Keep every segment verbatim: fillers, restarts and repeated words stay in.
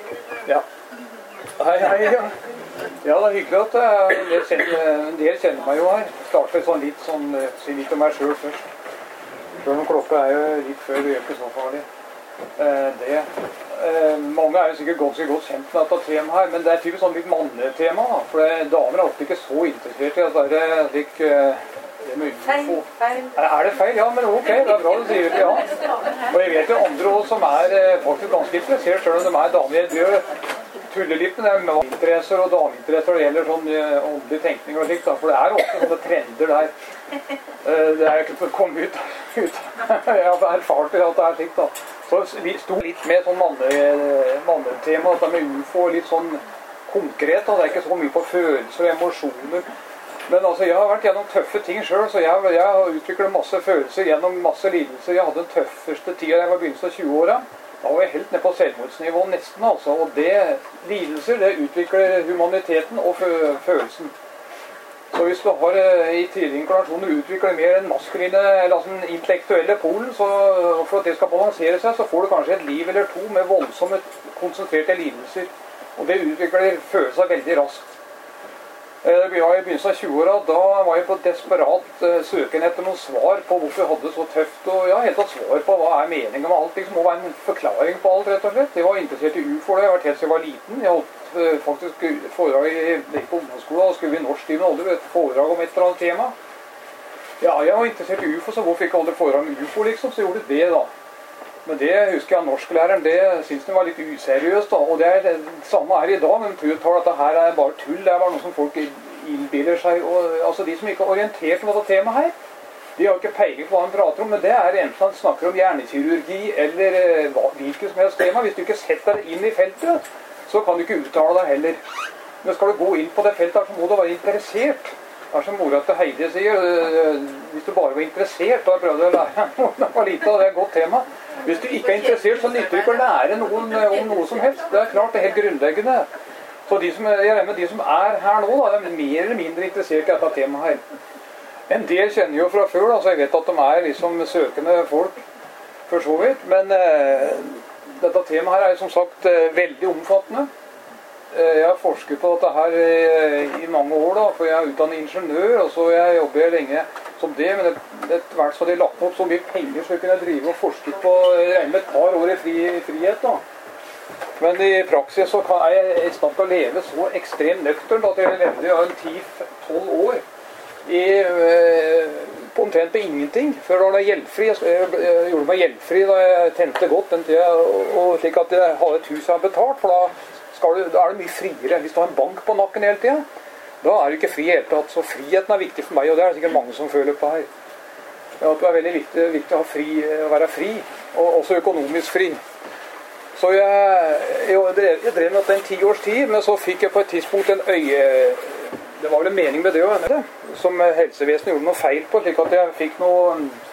Ja. Hei, hei, ja. Ja, det er hyggelig at uh, en, del kjenner, en del kjenner meg jo her. Starter sånn litt sånn, uh, si litt om meg selv først. Selv om klokka er jo litt før, det gjør ikke så farlig. Uh, det, uh, mange er jo sikkert ganske godt kjent med dette temaet her, men det er typisk sånn litt mannetema, da. For det, damer er ofte ikke så interessert i at det er slik... Uh, Feil, feil. Er det feil? Ja, men ok, det er bra du sier det, ja. Og jeg vet jo andre også som er uh, faktisk ganske interessert, selv om de er damer. Det gjør tuller litt med det med interesser og dameinteresser når det gjelder sånn uh, åndelig tenkning og slikt, da. For det er ofte sånne trender der. Uh, det er ikke for å komme ut. ut. Jeg har erfart det at det er slikt, da. Så vi sto litt med sånn mannetema, dette med U F O, litt sånn konkret, da. Det er ikke så mye på følelser og emosjoner. Men altså, jeg har vært gjennom tøffe ting selv, så jeg, jeg har utviklet masse følelser gjennom masse lidelser. Jeg hadde den tøffeste tida jeg var begynnelsen av tjue-åra. Da var jeg helt ned på selvmordsnivå nesten, altså. Og det, lidelser, det utvikler humaniteten og følelsen. Så hvis du har i tidligere inkarnasjoner utviklet mer en maskuline, eller altså den intellektuelle polen, så for at det skal balansere seg, så får du kanskje et liv eller to med voldsomme, konsentrerte lidelser. Og det utvikler følelser veldig raskt. Jeg var i begynnelsen av tjue-åra, da var jeg på desperat uh, søken etter noen svar på hvorfor jeg hadde det så tøft, og ja, helt tatt svar på hva er meningen med alt, liksom må være en forklaring på alt, rett og slett. Jeg var interessert i U F O, jeg har vært helt siden jeg var liten. Jeg holdt uh, faktisk foredrag i, på ungdomsskolen, og skulle i norsktimen aldri et foredrag om et eller annet tema. Ja, jeg var interessert i U F O, så hvorfor ikke aldri foredrag om U F O, liksom, så jeg gjorde det, da. Men det husker jeg norsklæreren, det synes den var litt useriøst, da. Og det er det samme her i dag, men tror at dette her er bare tull. Det er bare noe som folk innbiller seg. Og, altså de som ikke er orientert om dette temaet her, de har ikke peiling på hva han prater om, men det er enten han snakker om hjernekirurgi eller hva, hvilket som helst tema. Hvis du ikke setter deg inn i feltet, så kan du ikke uttale deg heller. Men skal du gå inn på det feltet, så må du være interessert. Det er som mora til Heidi sier, hvis du bare var interessert, da prøvde du å lære noe, det var lite, og det er et godt tema. Hvis du ikke er interessert, så nytter du ikke å lære noen om noe som helst. Det er klart, det er helt grunnleggende. Så de som, jeg regner med de som er her nå, da, er mer eller mindre interessert i dette temaet her. En del kjenner jo fra før, da, så jeg vet at de er liksom søkende folk, for så vidt. Men eh, dette temaet her er som sagt eh, veldig omfattende. Eh, jeg har forsket på dette her eh, i mange år, da, for jeg er utdannet ingeniør, og så jeg jobber jeg lenge som det, men etter hvert så hadde jeg lagt opp så mye penger så jeg kunne drive og forske på med et par år i fri, frihet, da. Men i praksis så kan jeg i stand til å leve så ekstremt nøktern at jeg levde i ti til tolv år i, eh, på omtrent på ingenting. Før da var jeg gjeldfri. Jeg, jeg, jeg gjorde meg gjeldfri da jeg tente godt den tida, og, og slik at jeg hadde et hus jeg hadde betalt, for da, skal du, da er det mye friere. Hvis du har en bank på nakken hele tida, da er du ikke fri helt tatt. Så friheten er viktig for meg, og det er det sikkert mange som føler på her. Ja, det er veldig viktig, viktig å, ha fri, å være fri, og også økonomisk fri. Så jeg, jeg, drev, jeg drev med dette en ti års tid, men så fikk jeg på et tidspunkt en øye... Det var vel en mening med det å det, som helsevesenet gjorde noe feil på, slik at jeg fikk noe...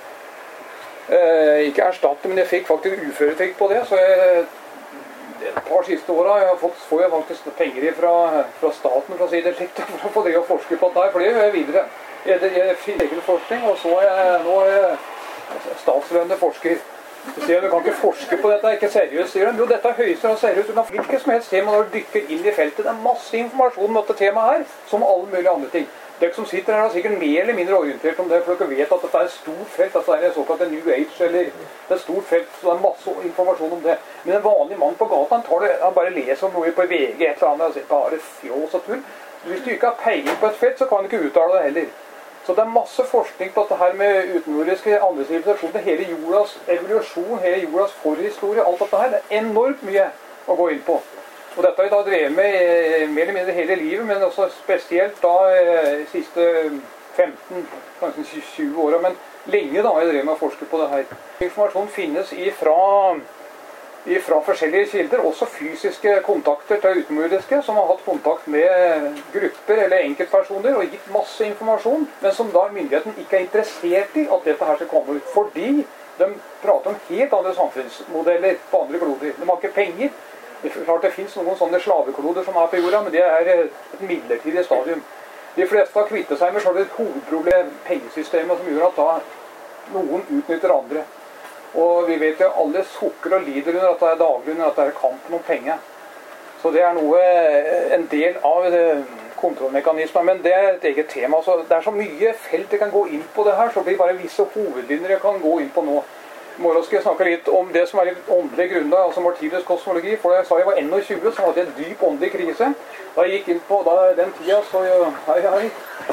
Eh, ikke erstatte, men jeg fikk faktisk uføretrygd på det, så jeg... Et par siste åra jeg har fått, får jeg faktisk penger fra, fra staten for å si det slikt, for å få det å forske på det, for det gjør jeg videre. Jeg, jeg finner egen forskning, og så er jeg nå er jeg statslønnet forsker. Du sier, du kan ikke forske på dette, ikke seriøst, sier de. Jo, dette er høyeste og seriøst. Du kan hvilket som helst tema når du dykker inn i feltet. Det er masse informasjon om dette temaet her, som alle mulige andre ting. Dere som sitter her er sikkert mer eller mindre orientert om det, for dere vet at dette er et stort felt, at det er en såkalt New Age, eller det er et stort felt, så det er masse informasjon om det. Men en vanlig mann på gata, han, tar det, han bare leser om noe på V G, et eller annet, og sier, bare fjås og tull. Hvis du ikke har peiling på et felt, så kan du ikke uttale det heller. Så det er masse forskning på dette her med utenjordiske andre sivilisasjoner, hele jordas evolusjon, hele jordas forhistorie, alt dette her. Det er enormt mye å gå inn på. Og dette har jeg da drevet med mer eller mindre hele livet, men også spesielt da de siste femten, kanskje tjue åra, men lenge da har jeg drevet med å forske på det her. Informasjon finnes ifra, ifra forskjellige kilder, også fysiske kontakter til utenjordiske, som har hatt kontakt med grupper eller enkeltpersoner og gitt masse informasjon, men som da myndigheten ikke er interessert i at dette her skal komme ut, fordi de prater om helt andre samfunnsmodeller på andre kloder. De har ikke penger. Det er klart det finnes noen sånne slavekloder som er på jorda, men det er et midlertidig stadium. De fleste har kvittet seg med et hovedproblem, pengesystemet, som gjør at da noen utnytter andre. Og vi vet jo alle sukker og lider under at det er daglig, under at det er kampen om penger. Så det er noe, en del av kontrollmekanismen, men det er et eget tema. Så det er så mye felt jeg kan gå inn på det her, så blir det bare visse hovedlinjer jeg kan gå inn på nå. I morgen skal jeg snakke litt om det som er litt åndelig grunnlag, altså Martinus kosmologi, for jeg sa jeg var enogtjue, så hadde jeg en dyp åndelig krise. Da jeg gikk inn på da, den tida, så hei, hei.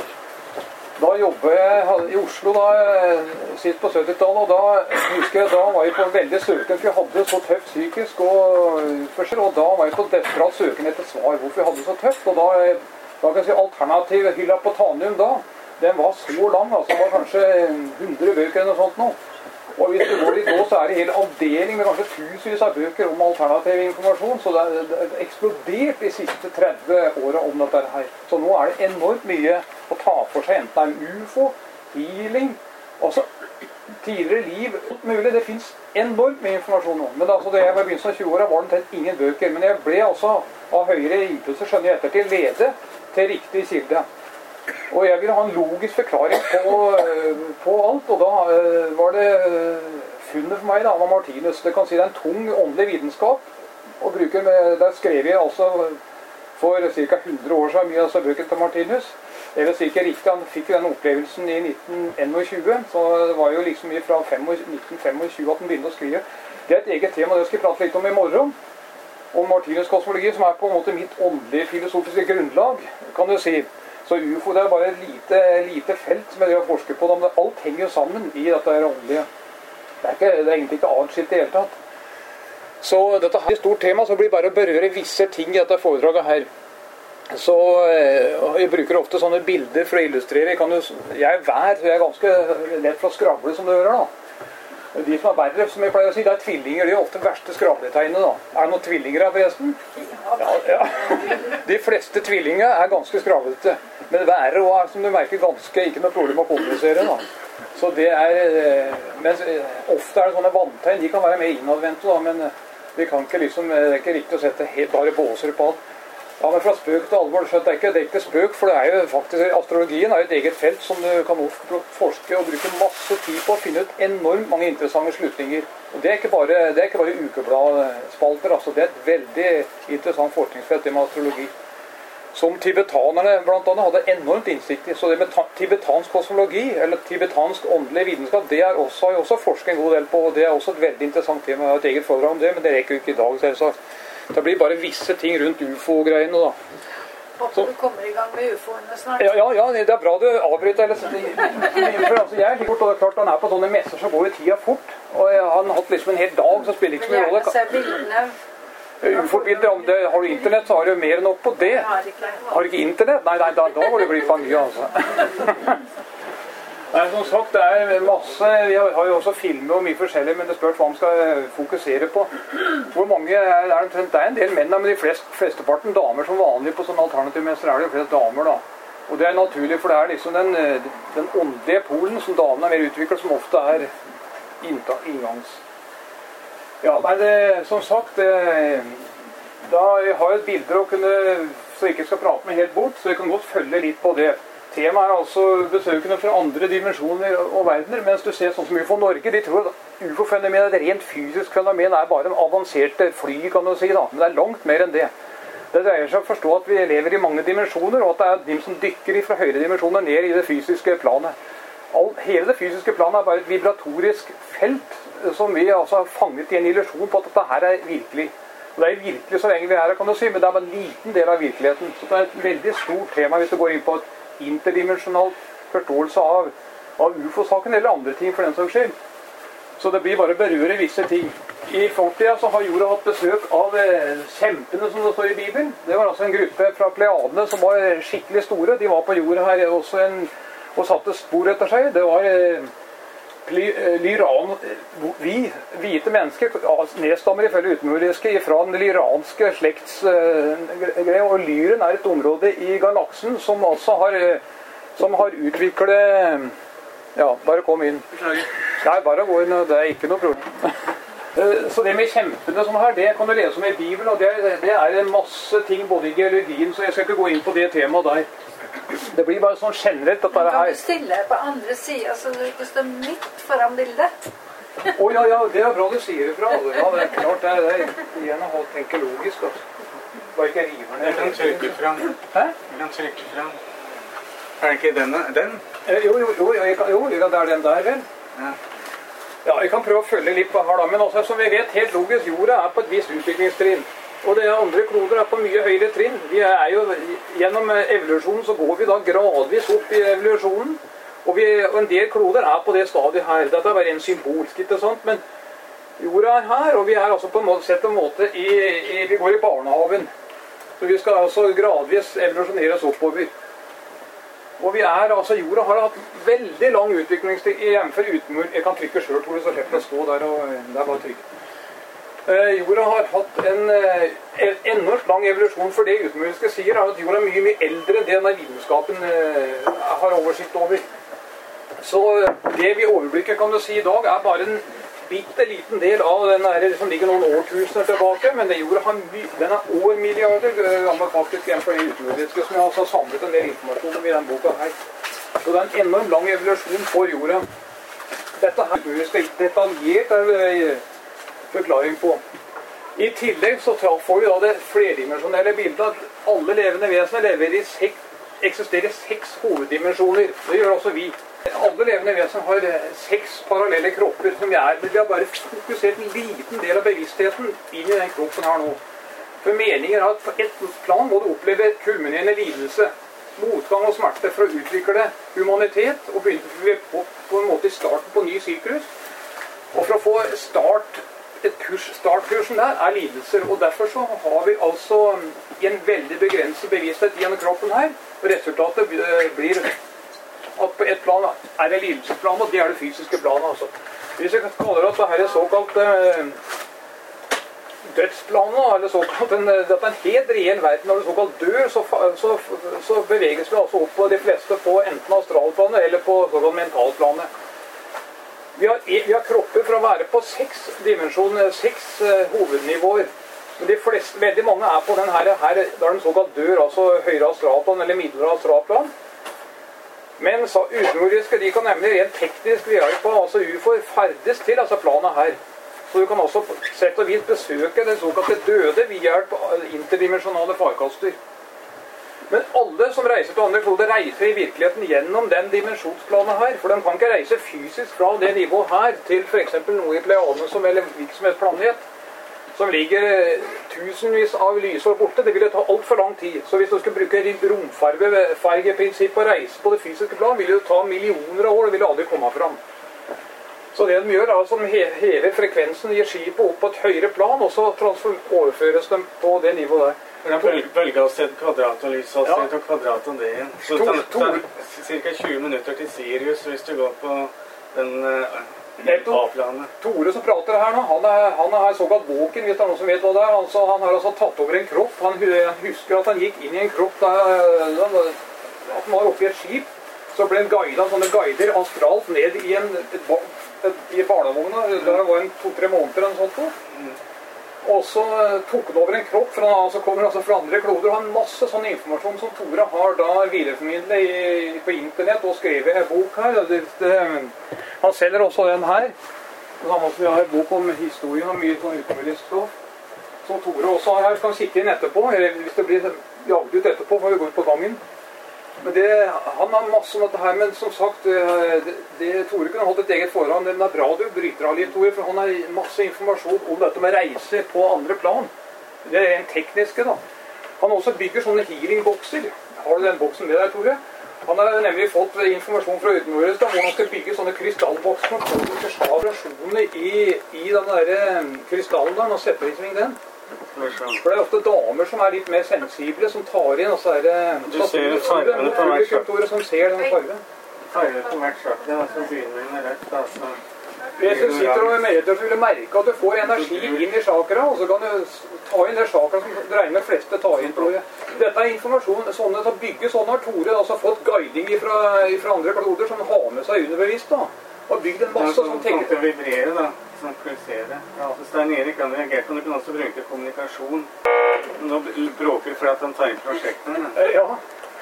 Da jobbet jeg i Oslo da, sist på syttitallet, og da husker jeg, da var jeg på veldig søken, for jeg hadde så tøft psykisk, og, og da var jeg på desperat søken etter svar, hvorfor jeg hadde så tøft, og da, da kan jeg si alternativ hylla på Tanium da, den var så lang, altså det var kanskje hundre bøker eller noe sånt nå. Og hvis du går dit nå, så er det en hel avdeling med kanskje tusenvis av bøker om alternativ informasjon, så det er, det er eksplodert de siste tretti årene om dette her. Så nå er det enormt mye å ta for seg, enten det er U F O, healing, også tidligere liv, alt mulig. Det finnes enormt mye informasjon nå. Men altså, da jeg var i begynnelsen av tjue-åra, var det omtrent ingen bøker. Men jeg ble altså av høyere impulser, skjønner jeg ettertid, lede til riktig kilde. Og jeg ville ha en logisk forklaring på, på alt, og da uh, var det funnet for meg da, av Martinus. Det kan si det er en tung åndelig vitenskap, og bruker med, der skrev jeg altså for ca. hundre år siden mye av altså, bøken til Martinus. Jeg vil si ikke riktig, han fikk jo den opplevelsen i nitten enogtjue, så det var jo liksom fra nitten femogtjue at han begynte å skrive. Det er et eget tema, det skal jeg prate litt om i morgen, om Martinus kosmologi, som er på en måte mitt åndelige filosofiske grunnlag, kan du si. Så U F O det er bare et lite, lite felt som jeg har forsket på, men alt henger jo sammen i dette her åndelige. Det er, ikke, det er egentlig ikke adskilt i hele tatt. Så dette her er et stort tema, så det blir bare å berøre visse ting i dette foredraget her. Så jeg bruker ofte sånne bilder for å illustrere. Jeg, kan jo, jeg er vær, så jeg er ganske lett for å skravle som du hører da. De som er verre, som jeg pleier å si, det er tvillinger. De er ofte verste skravletegnet da. Er det noen tvillinger her forresten? Ja, ja. De fleste tvillinger er ganske skravlete. Men været er, som du merker, ganske ikke noe problem å kommunisere da. Så det er, mens ofte er det sånne vanntegn, de kan være mer innadvendte da, men vi kan ikke liksom, det er ikke riktig å sette helt bare båser på alt. Ja, men fra spøk til alvor, så det er ikke, det er ikke spøk, for det er jo faktisk, astrologien er jo et eget felt som du kan forske og bruke masse tid på å finne ut enormt mange interessante slutninger. Og det er ikke bare, det er ikke bare ukebladspalter, altså det er et veldig interessant forskningsfelt, det med astrologi. Som tibetanerne blant annet hadde enormt innsikt i, så det med tibetansk kosmologi, eller tibetansk åndelig vitenskap, det er også, har jeg også forsket en god del på, og det er også et veldig interessant tema. Jeg har et eget foredrag om det, men det rekker jo ikke i dag, selvsagt. Det blir bare visse ting rundt U F O-greiene da. Håper du kommer i gang med U F O-ene snart. Ja, ja, ja, det er bra du avbryter. Eller, for, altså, jeg er litt fort, og det er klart han er på sånne messer så går jo tida fort. Og jeg, han har hatt liksom en hel dag, så spiller ikke så mye rolle. Men gjerne se bildene. U F O-bilder, om det, har du internett, så har du mer enn nok på det. Har du ikke internett? Nei, nei, da, da går det glipp av mye, altså. Nei, som sagt, det er masse, vi har, har jo også filmet og mye forskjellig, men det spørs hva man skal fokusere på. Hvor mange er det? Det er en del menn, men de flest, flesteparten damer som vanlig på sånne alternativmesser er det jo flest damer da. Og det er naturlig, for det er liksom den, den åndelige polen som damene er mer utviklet, som ofte er inngangs. Ja, men det, som sagt, det, da jeg har jeg et bilder å kunne, så jeg ikke skal prate meg helt bort, så jeg kan godt følge litt på det. Temaet er altså besøkende fra andre dimensjoner og verdener, mens du ser sånn som U F O Norge, de tror at U F O-fenomen er et rent fysisk fenomen, er bare en avanserte fly, kan du si da, men det er langt mer enn det. Det dreier seg om å forstå at vi lever i mange dimensjoner, og at det er de som dykker fra høyere dimensjoner ned i det fysiske planet. All, hele det fysiske planet er bare et vibratorisk felt, som vi altså har fanget i en illusjon på at dette her er virkelig. Og det er virkelig så lenge vi er her, kan du si, men det er bare en liten del av virkeligheten. Så det er et veldig stort tema hvis du går inn på et interdimensjonal forståelse av, av U F O-saken eller andre ting for den saks skyld. Så det blir bare å berøre visse ting. I fortida så har jorda hatt besøk av eh, kjempene som det står i Bibelen. Det var altså en gruppe fra Pleiadene som var skikkelig store. De var på jorda her også en, og satte spor etter seg. Det var eh, lyran, vi, hvite mennesker, nedstammer ifølge utenjordiske fra den lyranske slektsgreie, eh, og Lyren er et område i galaksen som altså har, som har utviklet, ja, bare kom inn. Nei, bare gå inn, det er ikke noe problem. Så det med kjempene sånn her, det kan du lese om i Bibelen, og det, det er en masse ting både i geologien, så jeg skal ikke gå inn på det temaet der. Det blir bare sånn generelt at det er her. Kan du stille på andre siden, så du ikke står midt foran bildet? Å ja, ja, det er bra du sier det fra. Ja, det er klart, det er, det er igjen å tenke logisk, altså. Bare ikke river ned. Jeg kan trykke frem. Hæ? Jeg kan trykke frem. Er det ikke denne? Den? Eh, jo, jo, jo, jeg kan, jo, det er den der, vel? Ja. Ja, jeg kan prøve å følge litt på her da, men også, som vi vet, helt logisk, jorda er på et visst utviklingstrinn. Og det andre kloder er på mye høyere trinn. Vi er jo, gjennom evolusjonen så går vi da gradvis opp i evolusjonen. Og, vi, og en del kloder er på det stadiet her. Dette er bare en symbolsk, ikke sant? Men jorda er her, og vi er altså på en måte, sett en måte i, i, vi går i barnehaven. Så vi skal altså gradvis evolusjoneres oppover. Og vi er, altså jorda har hatt veldig lang utviklingstid hjemfor utenmur. Jeg kan trykke selv, Tore, så slipper jeg å stå der, og det er bare trykk. Eh, jorda har hatt en eh, enormt lang evolusjon, for det utenmuriske sier er at jorda er mye, mye eldre enn det denne vitenskapen eh, har oversikt over. Så det vi overblikker, kan du si, i dag er bare en bitte liten del av den der, som ligger noen årtusener tilbake, men det jorda har my den er årmilliarder gammel faktisk igjen for det utenmuriske, som jeg altså har samlet en del informasjon om i den boka her. Så det er en enormt lang evolusjon for jorda. Dette her utenmuriske er detaljert er forklaring på. I tillegg så får vi da det flerdimensjonelle bildet at alle levende vesener lever i seks, eksisterer seks hoveddimensjoner. Det gjør også vi. Alle levende vesener har seks parallelle kropper som vi er, men vi har bare fokusert en liten del av bevisstheten inn i den kroppen her nå. For meningen er at på et plan må du oppleve kulminerende lidelse, motgang og smerte for å utvikle humanitet og begynne på, på en måte i starten på ny syklus. Og for å få start et kurs, startkursen der er lidelser, og derfor så har vi altså en veldig begrenset bevissthet gjennom kroppen her, og resultatet blir at på et plan er det lidelsesplan, og det er det fysiske planet altså. Hvis jeg kaller at dette er såkalt eh, dødsplanet, eller såkalt en, dette er en helt reell verden, når du såkalt dør, så, så, så beveges vi altså opp på de fleste på enten astralplanet eller på såkalt mentalplanet. Vi har, vi har kropper for å være på seks dimensjoner, seks uh, hovednivåer. Men de fleste, veldig mange er på den her, her da den såkalt dør, altså høyre astralplan eller middelere astralplan. Men så utenjordiske, de kan nemlig rent teknisk ved hjelp av altså U F O-er ferdes til altså planet her. Så du kan også sett og vis besøke den såkalte døde ved hjelp av interdimensjonale farkaster. Men alle som reiser til andre kloder reiser i virkeligheten gjennom den dimensjonsplanet her. For de kan ikke reise fysisk fra det nivået her til for eksempel noe i Pleiadene som eller virksomhetsplanet, som ligger tusenvis av lysår borte. Det ville ta alt for lang tid. Så hvis du skulle bruke romfargeprinsippet og reise på det fysiske plan, ville det ta millioner av år. Det ville aldri komme fram. Så det de gjør, er at de hever frekvensen, gir skipet opp på et høyere plan, og så overføres de på det nivået der. Bølgehavssted, kvadrat og lyshavssted og kvadrat og det igjen. Så det tar ca. tjue minutter til Sirius hvis du går på den uh, A-planet. Tore som prater her nå, han er, han er såkalt våken, hvis det er noen som vet hva det er. Altså, han har altså tatt over en kropp. Han husker at han gikk inn i en kropp der, at han var oppe i et skip. Så ble han guidet av sånne guider astralt ned i en et, et, i barnevogna. Der var en to-tre måneder eller sånt. Mm. Og så tok han over en kropp, for han altså kommer altså fra andre kloder, og har masse sånn informasjon som Tore har da videreformidlet på internett og skrevet en bok her. Det, det, han selger også den her. Samme som vi har en bok om historien og mye sånn utenrisk stoff. Så Tore også har her, kan sitte inn etterpå, eller hvis det blir jaget ut etterpå, får vi gå ut på gangen. Men det, han har masse om dette her, men som sagt, det, det, Tore kunne holdt et eget foran. Den er bra du bryter av litt, Tore, for han har masse informasjon om dette med reise på andre plan. Det er en tekniske da. Han også bygger sånne healingbokser. Har du den boksen med deg, Tore? Han har nemlig fått informasjon fra utenbordet om hvordan han skal bygge sånne krystallbokser som får vibrasjoner i, i den der krystallen der, og setter i sving den. For det er ofte damer som er litt mer sensible, som tar inn, og så er det... Du ser fargene på hvert skjørt. Som ser den fargen. Fargene på hvert skjørt, ja, så begynner vi med rett, altså. Hvis du sitter og mediterer, så vil du merke at du får energi inn i chakra, og så kan du ta inn det chakra som dreier med fleste tar inn, tror jeg. Dette er informasjon, sånne til å bygge sånne har Tore altså fått guiding fra, fra andre kloder som har med seg underbevisst da. Og bygd en masse som tenker... Det kan vibrere da, som pulserer. Ja, så Stein Erik kan reagere på, du kan også bruke kommunikasjon. Nå bråker for at han tar inn prosjektene. Ja,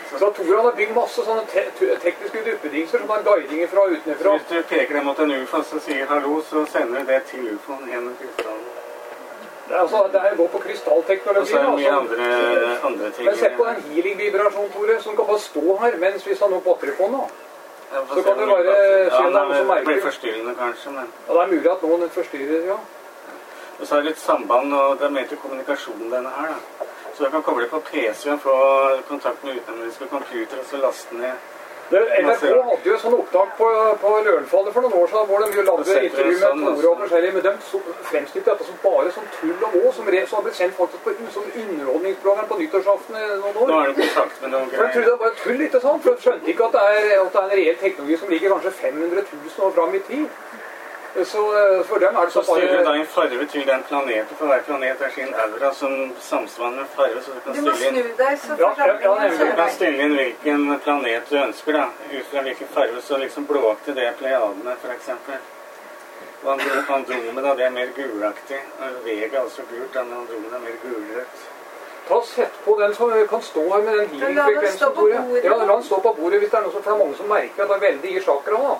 Så Toran har bygd masse sånne te tekniske duppedingser som har guidinger fra utenfra. Hvis du peker deg mot en U F O og sier hallo, så sender du det til U F O-en gjennom krystallen. Det er altså, det her går på krystallteknologi. Og så er det mye altså. andre, andre ting. Men se på den healing-vibrasjonen, Tore, som kan bare stå her mens vi har noe batteri på nå. Ja, så kan det bare se ja, noen som merker. Det blir forstyrrende kanskje, men... Ja, det er mulig at noen forstyrrer, ja. Og så er det et samband, og det er mer til kommunikasjon denne her, da. Så du kan koble på P C og få kontakt med utenlandske computer, og så laste ned. Det, N R K hadde jo sånn opptak på, på Lørenfallet for noen år siden, hvor de jo lagde intervju med sånn, Tore og forskjellige, men de fremstilte dette som bare som tull og må, som, som ble sendt faktisk på sånn underholdningsprogram på nyttårsaften i noen år. Nå er det kontakt med noen greier. For jeg trodde det var bare tull, ikke sant? For jeg skjønte ikke at det er, at det er en reell teknologi som ligger kanskje fem hundre tusen år fram i tid. Så for dem er det så, så stiller du da en farve til den planeten, for hver planet er sin aura som samsvarer med farve, så du kan du stille inn... Du må snu deg, så ja, ja, ja, du kan stille inn hvilken planet du ønsker, da, ut fra hvilken farve, så liksom blåaktig det er Pleiadene, for eksempel. Og Andromeda, det er mer gulaktig, og Vega er også gult, men Andromeda er mer gulrødt. Ta sett på den som kan stå her med den healing-frekvensen, Tore. Ja, la den stå på bordet hvis det er noe som, for det er mange som merker at det er veldig i chakra, da.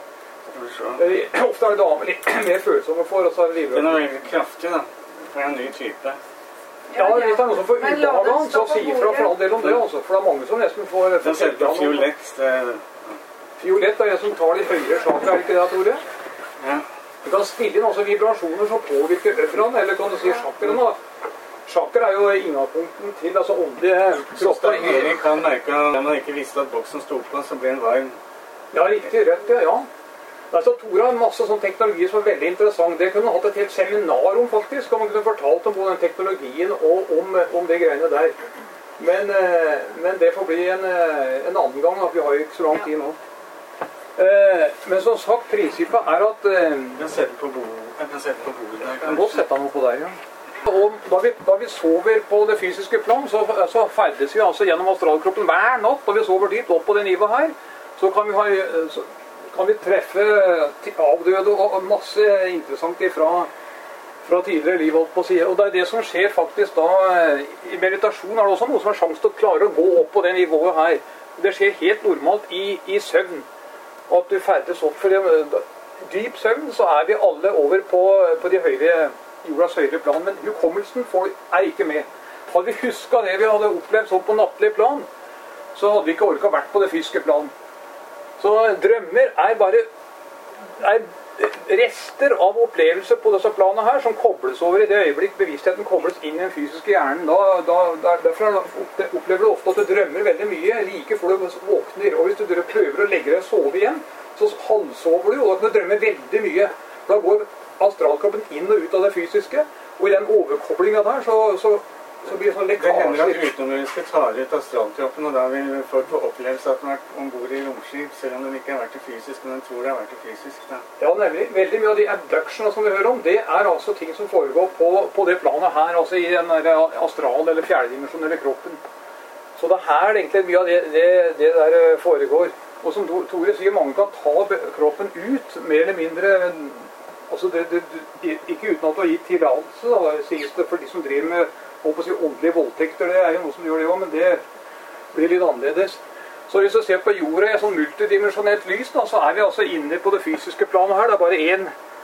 Ofte er det damer litt mer følsomme for, og så er det livret. Den er veldig kraftig, da. For en ny type. Ja, hvis det er noe som får ubehag av, så si ifra for all del om det, altså. For det er mange som nesten får... Den setter på fiolett. Det... Fiolett er det som tar de høyere chakra, er det ikke det, Tore? Ja. Du kan stille inn også vibrasjoner som påvirker øvrene, eller kan du si chakraen, da. Chakra er jo inngangspunkten til, altså åndelige kropper. Så Erik kan merke at man ikke visste at boksen stod på, så ble den varm. Ja, riktig, rødt, ja, ja. Altså, Tore har masse sånn teknologi som er veldig interessant. Det kunne hatt et helt seminar om, faktisk, om man kunne fortalt om både den teknologien og om, om det greiene der. Men, men det får bli en, en annen gang, at vi har ikke så lang tid nå. Men som sagt, prinsippet er at... Jeg kan sette på bordet. Jeg kan sette på bordet der. Jeg kan godt sette noe på der, ja. Og da vi, da vi sover på det fysiske plan, så, så ferdes vi altså gjennom astralkroppen hver natt, og vi sover dit opp på det nivået her. Så kan vi ha... Så, kan vi treffe avdøde og masse interessant fra, fra tidligere liv, holdt på å si. Og det er det som skjer faktisk da, i meditasjon er det også noe som har sjanse til å klare å gå opp på det nivået her. Det skjer helt normalt i, i søvn. Og at du ferdes opp for det, dyp søvn, så er vi alle over på, på de høyere, jordas høyere plan, men hukommelsen får, er ikke med. Hadde vi husket det vi hadde opplevd sånn på nattlig plan, så hadde vi ikke orket vært på det fysiske plan. Så drømmer er bare er rester av opplevelser på disse planene her som kobles over i det øyeblikk bevisstheten kobles inn i den fysiske hjernen. Da, da, der, derfor opplever du ofte at du drømmer veldig mye like før du våkner. Og hvis du prøver å legge deg og sove igjen, så halvsover du, og da kan du drømme veldig mye. Da går astralkroppen inn og ut av det fysiske, og i den overkoblingen der så... så Så blir det sånn lekkasjer. Det hender at utenomjordiske tar ut astralkroppen, og da vil folk få opplevelse at de har vært ombord i romskip, selv om de ikke har vært det fysisk, men de tror de har vært det fysisk. Da. Ja, nemlig. Veldig mye av de abductionene som vi hører om, det er altså ting som foregår på, på det planet her, altså i den der astral- eller fjerdedimensjonelle kroppen. Så det er her egentlig mye av det, det, det der foregår. Og som Tore sier, mange kan ta kroppen ut, mer eller mindre, altså det, det, ikke uten at du har gitt tillatelse, da, sies det, for de som driver med å si åndelige voldtekter, det er jo noe som gjør det også, men det blir litt annerledes. Så hvis du ser på jorda i et sånn multidimensjonelt lys, da, så er vi altså inne på det fysiske planet her. Det er bare en...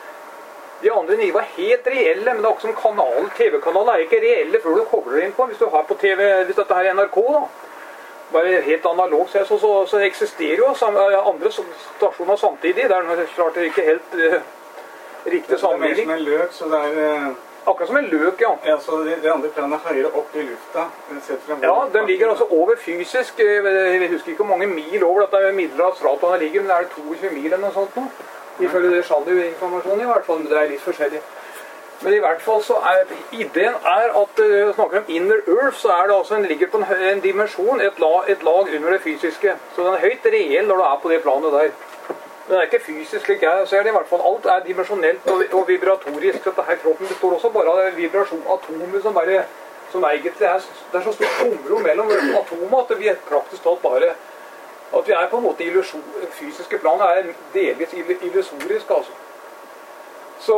De andre nivåene er helt reelle, men det er også som kanal, T V-kanalen er ikke reelle før du kobler deg inn på. Hvis du har på T V, hvis dette her er N R K, da, bare helt analog, så, så, så eksisterer jo andre stasjoner samtidig. Det er klart det er ikke helt uh, riktig sammenligning. Det er mer som en løk, så det er... Uh... Akkurat som en løk, ja. Ja, så det, det andre planet er høyere opp i lufta. Ja, den ligger altså over fysisk. Jeg husker ikke hvor mange mil over dette middelet astralplanet ligger, men det er tjueto mil eller noe sånt nå. Ifølge det Shandy-informasjonen i hvert fall, men det er litt forskjellig. Men i hvert fall så er ideen er at, uh, snakker om inner earth, så er det altså en ligger på en, en dimensjon, et lag, et lag under det fysiske. Så den er høyt reell når du er på det planet der. Det er ikke fysisk, slik jeg ser det i hvert fall. Alt er dimensjonelt og, og vibratorisk. Dette her kroppen består også bare av vibrasjon, atomer som bare, som egentlig er, det er så stort tomrom mellom atomer at vi er praktisk talt bare, at vi er på en måte illusion, fysiske planet er delvis illusorisk, altså. Så,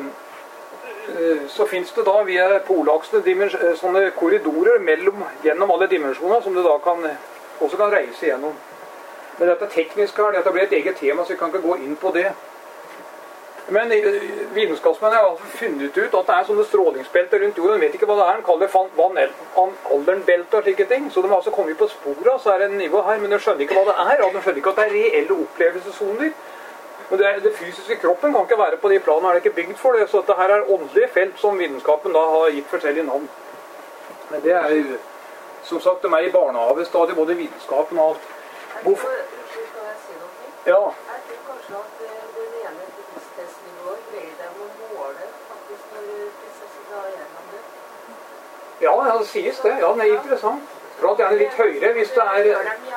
så finnes det da via polaksene sånne korridorer mellom, gjennom alle dimensjoner som du da kan og så kan reise igjennom. Men dette tekniske her, dette blir et eget tema, så vi kan ikke gå inn på det. Men vitenskapsmennene har altså funnet ut at det er sånne strålingsbelter rundt jorden. De vet ikke hva det er, de kaller det Van Alderen-belter og slike ting. Så de har altså kommet på sporet, så er det en nivå her, men de skjønner ikke hva det er, og de skjønner ikke at det er reelle opplevelsessoner. Men det, er, det fysiske kroppen kan ikke være på de planene, er det ikke bygd for det, så dette her er åndelige felt som vitenskapen da har gitt forskjellige navn. Men det er jo, som sagt, de er i barnehavestadiet, både vitenskapen og alt. Hvorfor? Ja. Jeg tror kanskje at det rene bevissthetsnivået greier dem å måle faktisk når prosessen drar gjennom det. Ja, ja, det sies det. Ja, det er interessant. For at gjerne litt høyere hvis det er...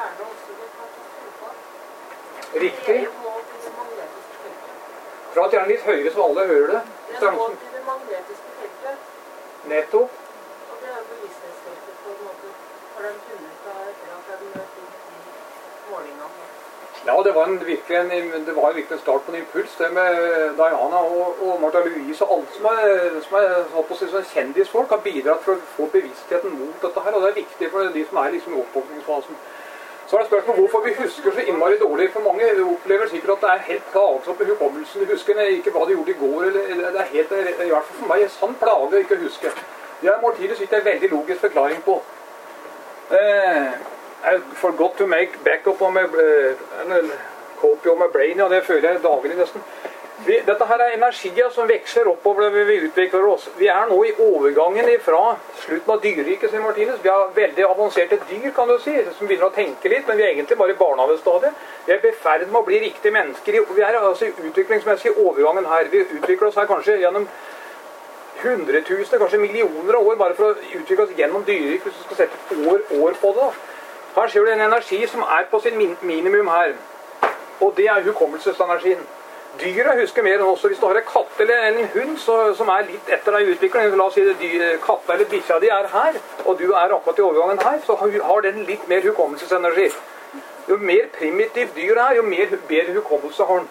Riktig. For at gjerne litt høyere så alle hører det. Det er målt i det magnetiske feltet. Nettopp. Og det er bevissthetsfeltet på en måte. Har de funnet da etter at de møter de målingene? Ja, det var en, virkelig en, det var virkelig en start på en impuls, det med Diana og, og Martha Louise og alt som er, som er på å si, sånn kjendisfolk har bidratt for å få bevisstheten mot dette her, og det er viktig for de som er liksom i oppvåkningsfasen. Så er det spørsmål hvorfor vi husker så innmari dårlig, for mange opplever sikkert at det er helt plagsomt på hukommelsen. De husker ikke hva de gjorde i går, eller, eller det er helt, i hvert fall for meg, en sann plage å ikke huske. Det er Martinus ikke en veldig logisk forklaring på. Eh, I forgot to make backup on my uh, copy of my brain, ja, det føler jeg daglig nesten. Vi, dette her er energier som vekser oppover det vi utvikler oss. Vi er nå i overgangen fra slutten av dyrriket, sier Martinus. Vi har veldig avanserte dyr, kan du si, som begynner å tenke litt, men vi er egentlig bare i barnehavestadiet. Vi er beferd med å bli riktige mennesker. Vi er altså i utviklingsmessig overgangen her. Vi utvikler oss her kanskje gjennom hundretusener, kanskje millioner av år, bare for å utvikle oss gjennom dyrrik, hvis du skal sette år, år på det da. Her ser du en energi som er på sin min minimum her, og det er hukommelsesenergien. Dyra husker mer enn også. Hvis du har en katt eller en hund så, som er litt etter deg i utviklingen, la oss si det, katta eller bikkja de er her, og du er akkurat i overgangen her, så har den litt mer hukommelsesenergi. Jo mer primitivt dyr er, jo mer, bedre hukommelse har den.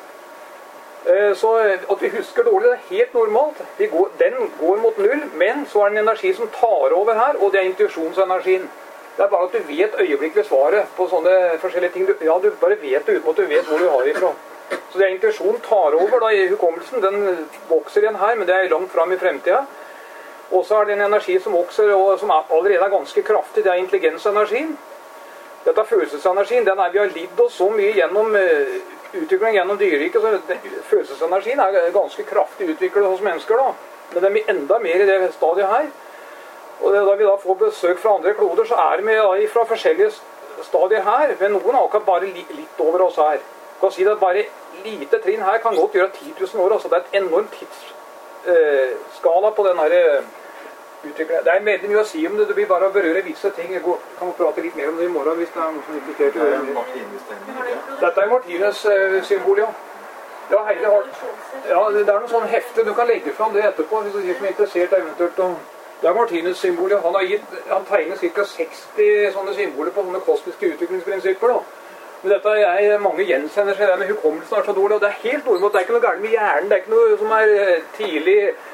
Så at vi husker dårlig, det er helt normalt. Vi går, den går mot null, men så er det en energi som tar over her, og det er intuisjonsenergien. Det er bare at du vet øyeblikkelig svaret på sånne forskjellige ting. Ja, du bare vet det uten at du vet hvor du har det ifra. Så det er intuisjonen tar over da i hukommelsen. Den vokser igjen her, men det er langt fram i fremtiden. Og så er det en energi som vokser, og som er, allerede er ganske kraftig. Det er intelligensenergien. Dette er følelsesenergien. Den er vi har lidd oss så mye gjennom uh, utvikling gjennom dyreriket. Så følelsesenergien er ganske kraftig utviklet hos mennesker da. Men den blir enda mer i det stadiet her. Og da vi da får besøk fra andre kloder, så er vi da fra forskjellige stadier her. Men noen er akkurat bare li litt over oss her. Jeg kan si at bare lite trinn her kan godt gjøre ti tusen år. Altså det er et enormt tidsskala eh, på den her utviklingen. Det er veldig mye å si om det. Det blir bare å berøre visse ting. Jeg kan prate litt mer om det i morgen hvis det er noe som er interessert i det. Dette er Martinus eh, symbol, ja. Ja, Heile har... Ja, det er noen sånne hefter. Du kan legge fram det etterpå hvis du er interessert eventuelt å... Det er Martinus symbol. Han har gitt, han tegner ca. seksti sånne symboler på sånne kosmiske utviklingsprinsipper. Da. Men dette er mange gjenkjenner seg, det med hukommelsen er så dårlig, og det er helt normalt. Det er ikke noe gærent med hjernen, det er ikke noe som er tidlig...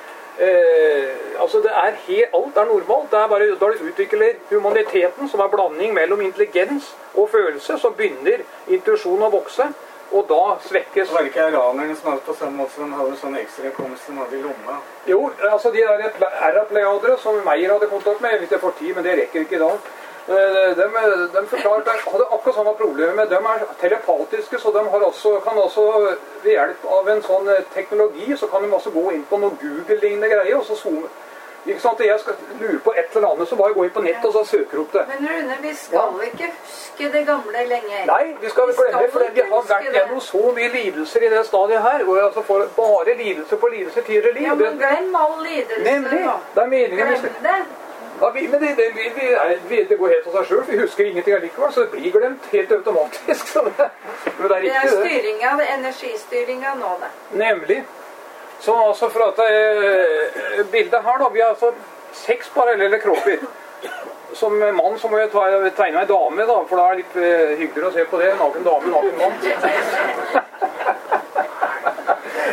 Eh, altså det er helt, alt er normalt. Det er bare da du utvikler humaniteten, som er blanding mellom intelligens og følelse, så begynner intuisjonen å vokse. Og da svekkes... Var det ikke iranerne som hadde på samme måte som hadde sånne ekstra hukommelse som hadde i lomma? Jo, altså de der R-pleiadere som Meyer hadde kontakt med, hvis jeg får tid, men det rekker ikke i dag. De, de forklarte at hadde akkurat samme problemer med dem er telepatiske, så de har også, kan også ved hjelp av en sånn teknologi, så kan de også gå inn på noen Google-lignende greier, og så zoome. Ikke sant, jeg skal lure på et eller annet, så bare gå inn på nett og så søker opp det. Men Rune, vi skal ja. ikke huske det gamle lenger. Nei, vi skal vi glemme, for vi har vært gjennom så mye lidelser i det stadiet her, og altså får bare lidelse på lidelse tidligere liv. Ja, men glem all lidelse. Nemlig, det er meningen. Glem det. Ja, vi, men det, det, vi, vi, det går helt av seg selv, vi husker ingenting allikevel, så det blir glemt helt automatisk. Så det, men det er riktig, det er styringa, det er energistyringa nå, det. Nemlig. Så altså for at eh, bildet her da, vi har altså seks parallelle kropper. Som mann så må jeg ta, tegne en dame da, for det er litt eh, hyggeligere å se på det. Naken dame, naken mann.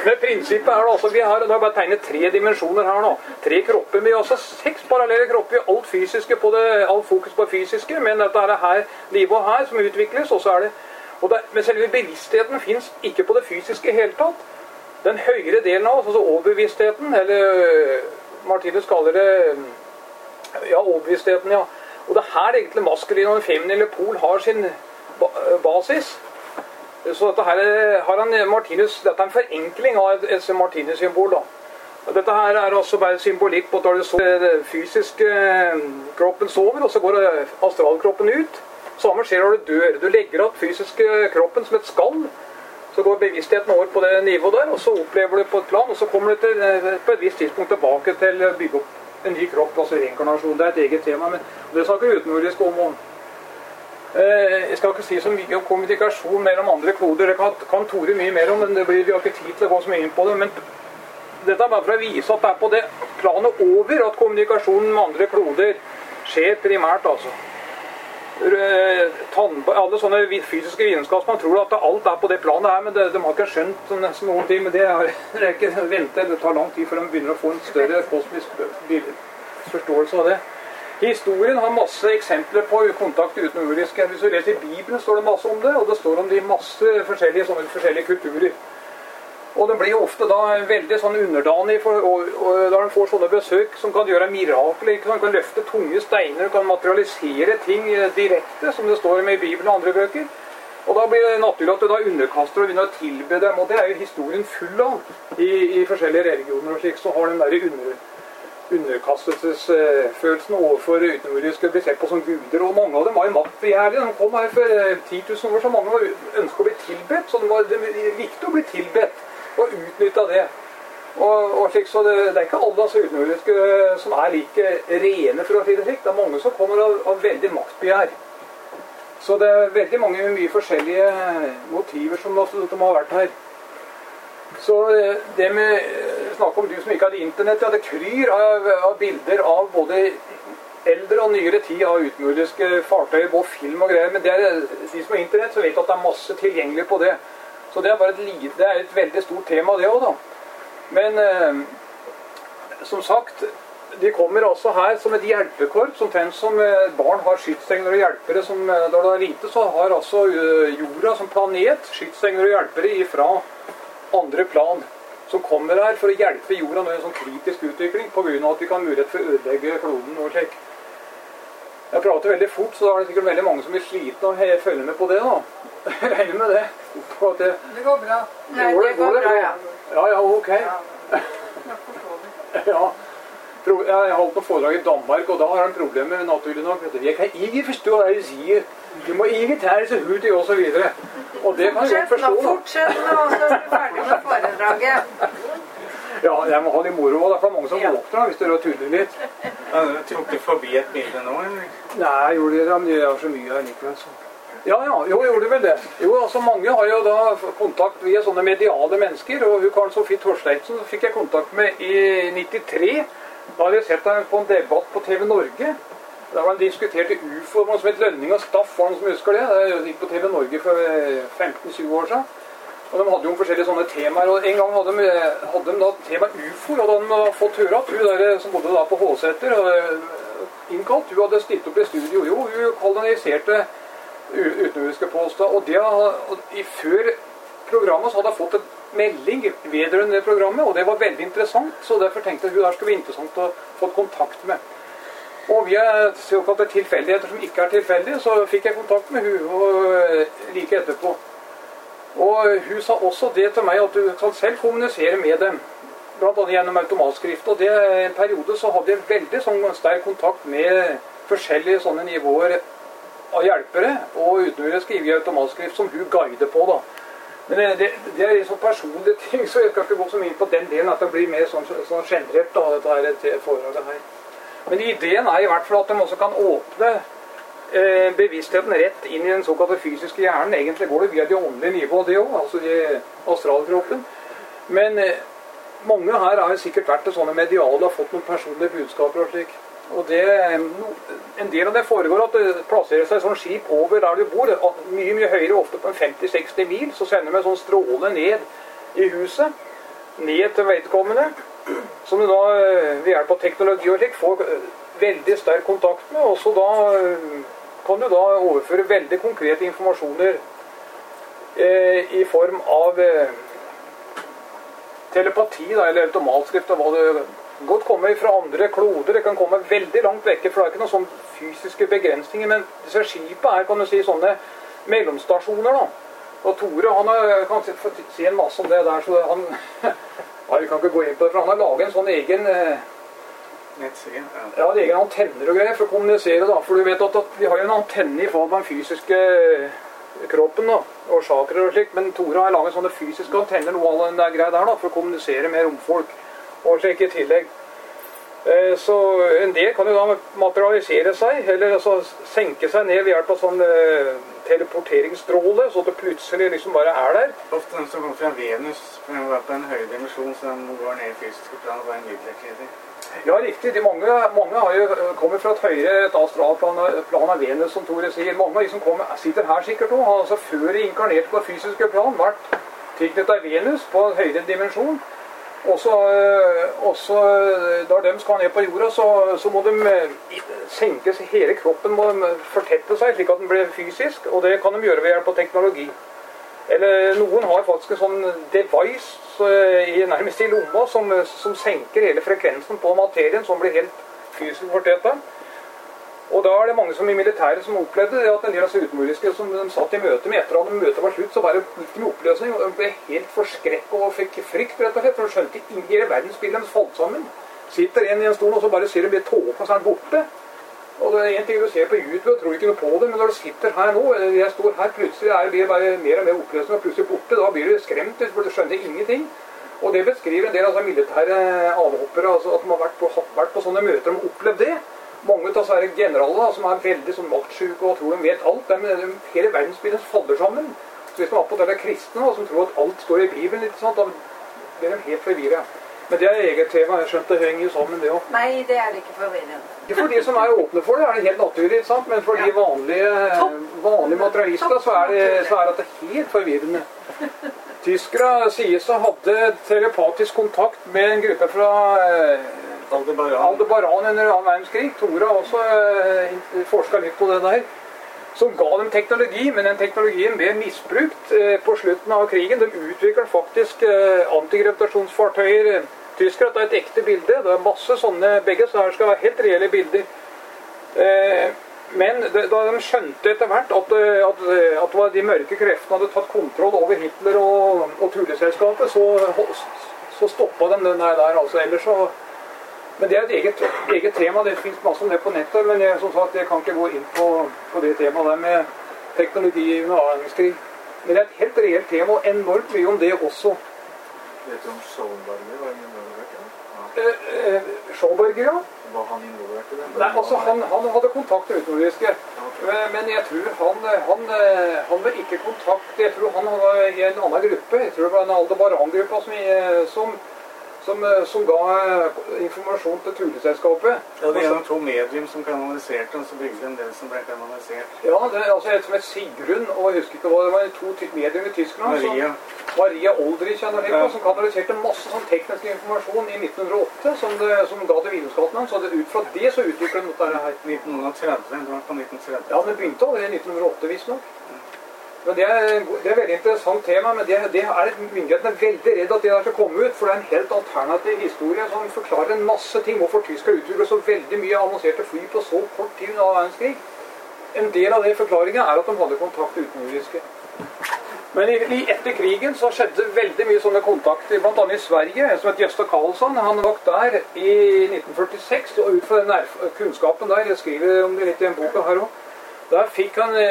Men prinsippet er da, altså, vi har, da har bare tegnet tre dimensjoner her nå. Tre kropper, men vi har altså seks parallelle kropper, alt fysiske på det, alt fokus på fysiske, men dette er det her, nivået her som utvikles, og så er det, og det, men selve bevisstheten finnes ikke på det fysiske hele tatt. Den høyere delen av oss, altså overbevisstheten, eller Martinus kaller det, ja, overbevisstheten, ja. Og det her egentlig maskulin og feminin eller pol har sin basis. Så dette her har han, Martinus, dette er en forenkling av et, et Martinus-symbol da. Og dette her er også bare symbolikk på at den fysiske kroppen sover, og så går astralkroppen ut. Samme skjer når du dør. Du legger opp fysiske kroppen som et skall, så går bevisstheten over på det nivået der, og så opplever du på et plan, og så kommer du til, på et visst tidspunkt tilbake til å bygge opp en ny kropp, altså reinkarnasjon. Det er et eget tema, men det snakker utennordisk om om. Jeg skal ikke si så mye om kommunikasjon mellom andre kloder, det kan, kan Tore mye mer om, men det blir, vi har ikke tid til å gå så mye inn på det, men dette er bare for å vise at det er på det planet over at kommunikasjonen med andre kloder skjer primært, altså. Alle sånne fysiske vitenskapsmenn tror at alt er på det planet her, men de, de har ikke skjønt nesten noen ting, men det er, det er ikke ventet, det tar lang tid før de begynner å få en større kosmisk forståelse av det. Historien har masse eksempler på kontakt utenomjordiske. Hvis du leser i Bibelen står det masse om det, og det står om det i masse forskjellige, sånne forskjellige kulturer. Og den blir ofte da veldig sånn underdanig, for, og, og da den får sånne besøk som kan gjøre mirakler, ikke? Den kan løfte tunge steiner, kan materialisere ting direkte, som det står med i Bibelen og andre bøker. Og da blir det naturlig at du da underkaster og begynner å tilbe dem, og det er jo historien full av i, i forskjellige religioner, og slik så har den der under, underkastelsesfølelsen overfor utenomjordiske blir sett på som guder, og mange av dem var jo maktbegjærlige. De kom her for ti tusen år, så mange ønsket å bli tilbedt, så det var viktig å bli tilbedt og utnytte det. Og, og slik, så det, det er ikke alle altså, utenomjordiske som er like rene, for å si det slik. Det er mange som kommer av, av veldig maktbegjær. Så det er veldig mange mye forskjellige motiver som, som har vært her. Så det med snakk om du som ikke hadde internett, ja, det kryr av, av bilder av både eldre og nyere tid av utenomjordiske fartøyer, både film og greier, men det er, de som har internett, så vet at det er masse tilgjengelig på det. Så det er bare et, det er et veldig stort tema det også da. Men eh, som sagt, de kommer også her som et hjelpekorp, som tenk som eh, barn har skytsengler og hjelpere, som eh, da det er lite, så har altså eh, jorda som planet skytsengler og hjelpere ifra andre plan, som kommer her for å hjelpe jorda nå i en sånn kritisk utvikling, på grunn av at vi kan mulighet for å ødelegge kloden og slik. Jeg prater veldig fort, så da er det sikkert veldig mange som blir slitne og følger med på det da. Jeg regner med det. det. Det går bra. Nei, går det, det går bra, ja. Ja, ja, ok. Ja. Jeg holdt på foredrag i Danmark, og da har han problemer naturlig nok. Jeg kan ikke forstå hva jeg sier. Du må ikke tære så hurtig og så videre. Og det kan jeg godt forstå. Fortsett nå, så er du ferdig med foredraget. Ja, jeg må ha det moro, og det er mange som våkner hvis dere tuller litt. Ja, du tok du forbi et bilde nå, eller? Nei, jeg gjorde det, men jeg har så mye her likevel, så. Ja, ja, jo, jeg gjorde vel det. Jo, altså mange har jo da kontakt via sånne mediale mennesker, og hun Karen Sofie Torsteinsen fikk jeg kontakt med i nittitre. Da hadde jeg sett henne på en debatt på T V Norge. Da var han diskutert i U F O, noe som het Lønning og Staff, var noen som husker det. Det gikk på T V Norge for femten til tjue år siden. Og de hadde jo forskjellige sånne temaer, og en gang hadde de, hadde de da tema U F O, og da hadde de fått høre at hun der som bodde da på Håseter, innkalt, hun hadde stilt opp i studio. Jo, hun koloniserte utenomjordiske påstånd, og det og i før programmet så hadde jeg fått en melding vedrørende det programmet, og det var veldig interessant, så derfor tenkte jeg hun der skulle være interessant å få kontakt med. Og via såkalte tilfeldigheter som ikke er tilfeldige, så fikk jeg kontakt med hun og like etterpå. Og hun sa også det til meg at du kan selv kommunisere med dem, blant annet gjennom automatskrift, og det en periode så hadde jeg veldig sånn sterk kontakt med forskjellige sånne nivåer av hjelpere og utenomjordiske i automatskrift som hun guider på da. Men det, det, det er så personlige ting, så jeg skal ikke gå så mye på den delen at det blir mer sånn, sånn generelt da, dette her foredraget her. Men ideen er i hvert fall at de også kan åpne eh, bevisstheten rett inn i den såkalte fysiske hjernen. Egentlig går det via de åndelige nivået det også, altså i astralkroppen. Men eh, mange her har sikkert vært det sånne mediale og fått noen personlige budskaper og slik. Og det, en del av det foregår at det plasserer seg sånn skip over der du bor, mye, mye høyere, ofte på femti til seksti mil, så sender vi en sånn stråle ned i huset. ned til vedkommende, som du da ved hjelp av teknologi og slik får veldig sterk kontakt med, og så da kan du da overføre veldig konkrete informasjoner eh, i form av eh, telepati da, eller automatskrift, hva det godt kommer fra andre kloder, det kan komme veldig langt vekke, for det er ikke noen sånne fysiske begrensninger, men disse skipet er, kan du si, sånne mellomstasjoner da. Og Tore, han har, kan si en masse om det der, så han, ja, vi kan ikke gå inn på det, for han har laget en sånn egen, nettside, ja. Ja, en egen antenner og greier for å kommunisere da, for du vet at, at vi har jo en antenne i form av den fysiske kroppen da, og chakrer og slik, men Tore har laget sånne fysiske antenner, noe av den der greia der da, for å kommunisere med romfolk og slik i tillegg. Eh, så en del kan jo da materialisere seg, eller altså senke seg ned ved hjelp av sånn eh, teleporteringsstråle, så at det plutselig liksom bare er der. Ofte den som kommer fra Venus, for den var på en høy dimensjon, så den går ned i fysiske plan og var en midlertidig. Ja, riktig. De mange, mange har jo kommet fra et høyere et astralplan plan av Venus, som Tore sier. Mange av de som kommer, sitter her sikkert også, har altså før de inkarnerte på fysiske plan vært tilknyttet av Venus på en høyere dimensjon. Og så, også, da de skal ned på jorda, så, så må de senkes, hele kroppen må fortette seg, slik at den blir fysisk, og det kan de gjøre ved hjelp av teknologi. Eller noen har faktisk en sånn device i, nærmest i lomma, som, som senker hele frekvensen på materien, som blir helt fysisk fortettet. Og da er det mange som i militæret som opplevde det, at en del av disse utenbordiske som de satt i møte med, etter at møtet var slutt, så bare gikk det med oppløsning, og de ble helt forskrekket og fikk frykt, rett og slett, for de skjønte ingen hele verdensbildet falt sammen. Sitter en i en stol, og så bare ser de blir tåpen, så er den borte. Og det er en ting du ser på YouTube, og tror ikke noe på det, men når du sitter her nå, jeg står her, plutselig er det bare mer og mer oppløsning, og plutselig borte, da blir du skremt, for du skjønner ingenting. Og det beskriver en del av altså, militære avhoppere, altså at de har vært på, vært på sånne møter, de har opplevd det. Mange av oss er generaler som er veldig sånn maktsyke og tror de vet alt. De, de, hele verdensbildet faller sammen. Så hvis man er på det kristne og som tror at alt står i Bibelen, ikke sant, da blir de helt forvirret. Men det er eget tema. Jeg skjønte det henger jo sammen det også. Nei, det er det ikke forvirrende. For de som er åpne for det, er det helt naturlig, ikke sant? Men for de vanlige, vanlige materialister så er, det, så er det helt forvirrende. Tyskere sier så hadde telepatisk kontakt med en gruppe fra Aldebaran. Aldebaran under annen verdenskrig. Tore har også eh, forsket litt på det der. Som ga dem teknologi, men den teknologien ble misbrukt eh, på slutten av krigen. De utviklet faktisk eh, antigravitasjonsfartøyer. Tyskere, det er et ekte bilde. Det er masse sånne, begge så her skal være helt reelle bilder. Eh, men det, da de skjønte etter hvert at, at, at de mørke kreftene hadde tatt kontroll over Hitler og, og tulleselskapet, så, så stoppet de den der. Altså, ellers så Men det er et eget, eget tema, det finnes masse om det på nettet, men jeg, som sagt, jeg kan ikke gå inn på, på det temaet der med teknologi under annen verdenskrig. Men det er et helt reelt tema, og enormt mye om det også. Vet du om Schoenberger var involvert i det? Ja. Eh, eh, Schoenberger, ja. Var han involvert i det? Nei, altså, han, han hadde kontakt med utenriske, okay. Men jeg tror han, han, han var ikke kontakt, jeg tror han var i en annen gruppe, jeg tror det var en Aldebaran-gruppe som, som Som, som ga informasjon til tulleselskapet. Ja, det er noen to medium som kanaliserte, og så bygde en del som ble kanalisert. Ja, det er altså et som het Sigrun, og jeg husker ikke hva det var, to medium i Tyskland. Maria. Som, Maria Oldrich, ja. Som kanaliserte masse sånn teknisk informasjon i nitten hundre og åtte, som, det, som ga til vitenskapen. Så det, ut fra det så utviklet den dette her. nitten tretti, det var på nitten tretti. Ja, men det begynte allerede i nitten hundre og åtte, visst nok. Men det er, det er et veldig interessant tema, men det, det er myndighetene veldig redd at det der skal komme ut, for det er en helt alternativ historie som forklarer en masse ting, hvorfor Tyskland utvikler så veldig mye avanserte fly på så kort tid under verdenskrig. En del av det forklaringen er at de hadde kontakt utenriske. Men i, i etter krigen så skjedde veldig mye sånne kontakter, blant annet i Sverige, som het Gösta Karlsson. Han var der i nitten førtiseks, og ut fra den kunnskapen der, jeg skriver om det litt i en boka her også, der fikk han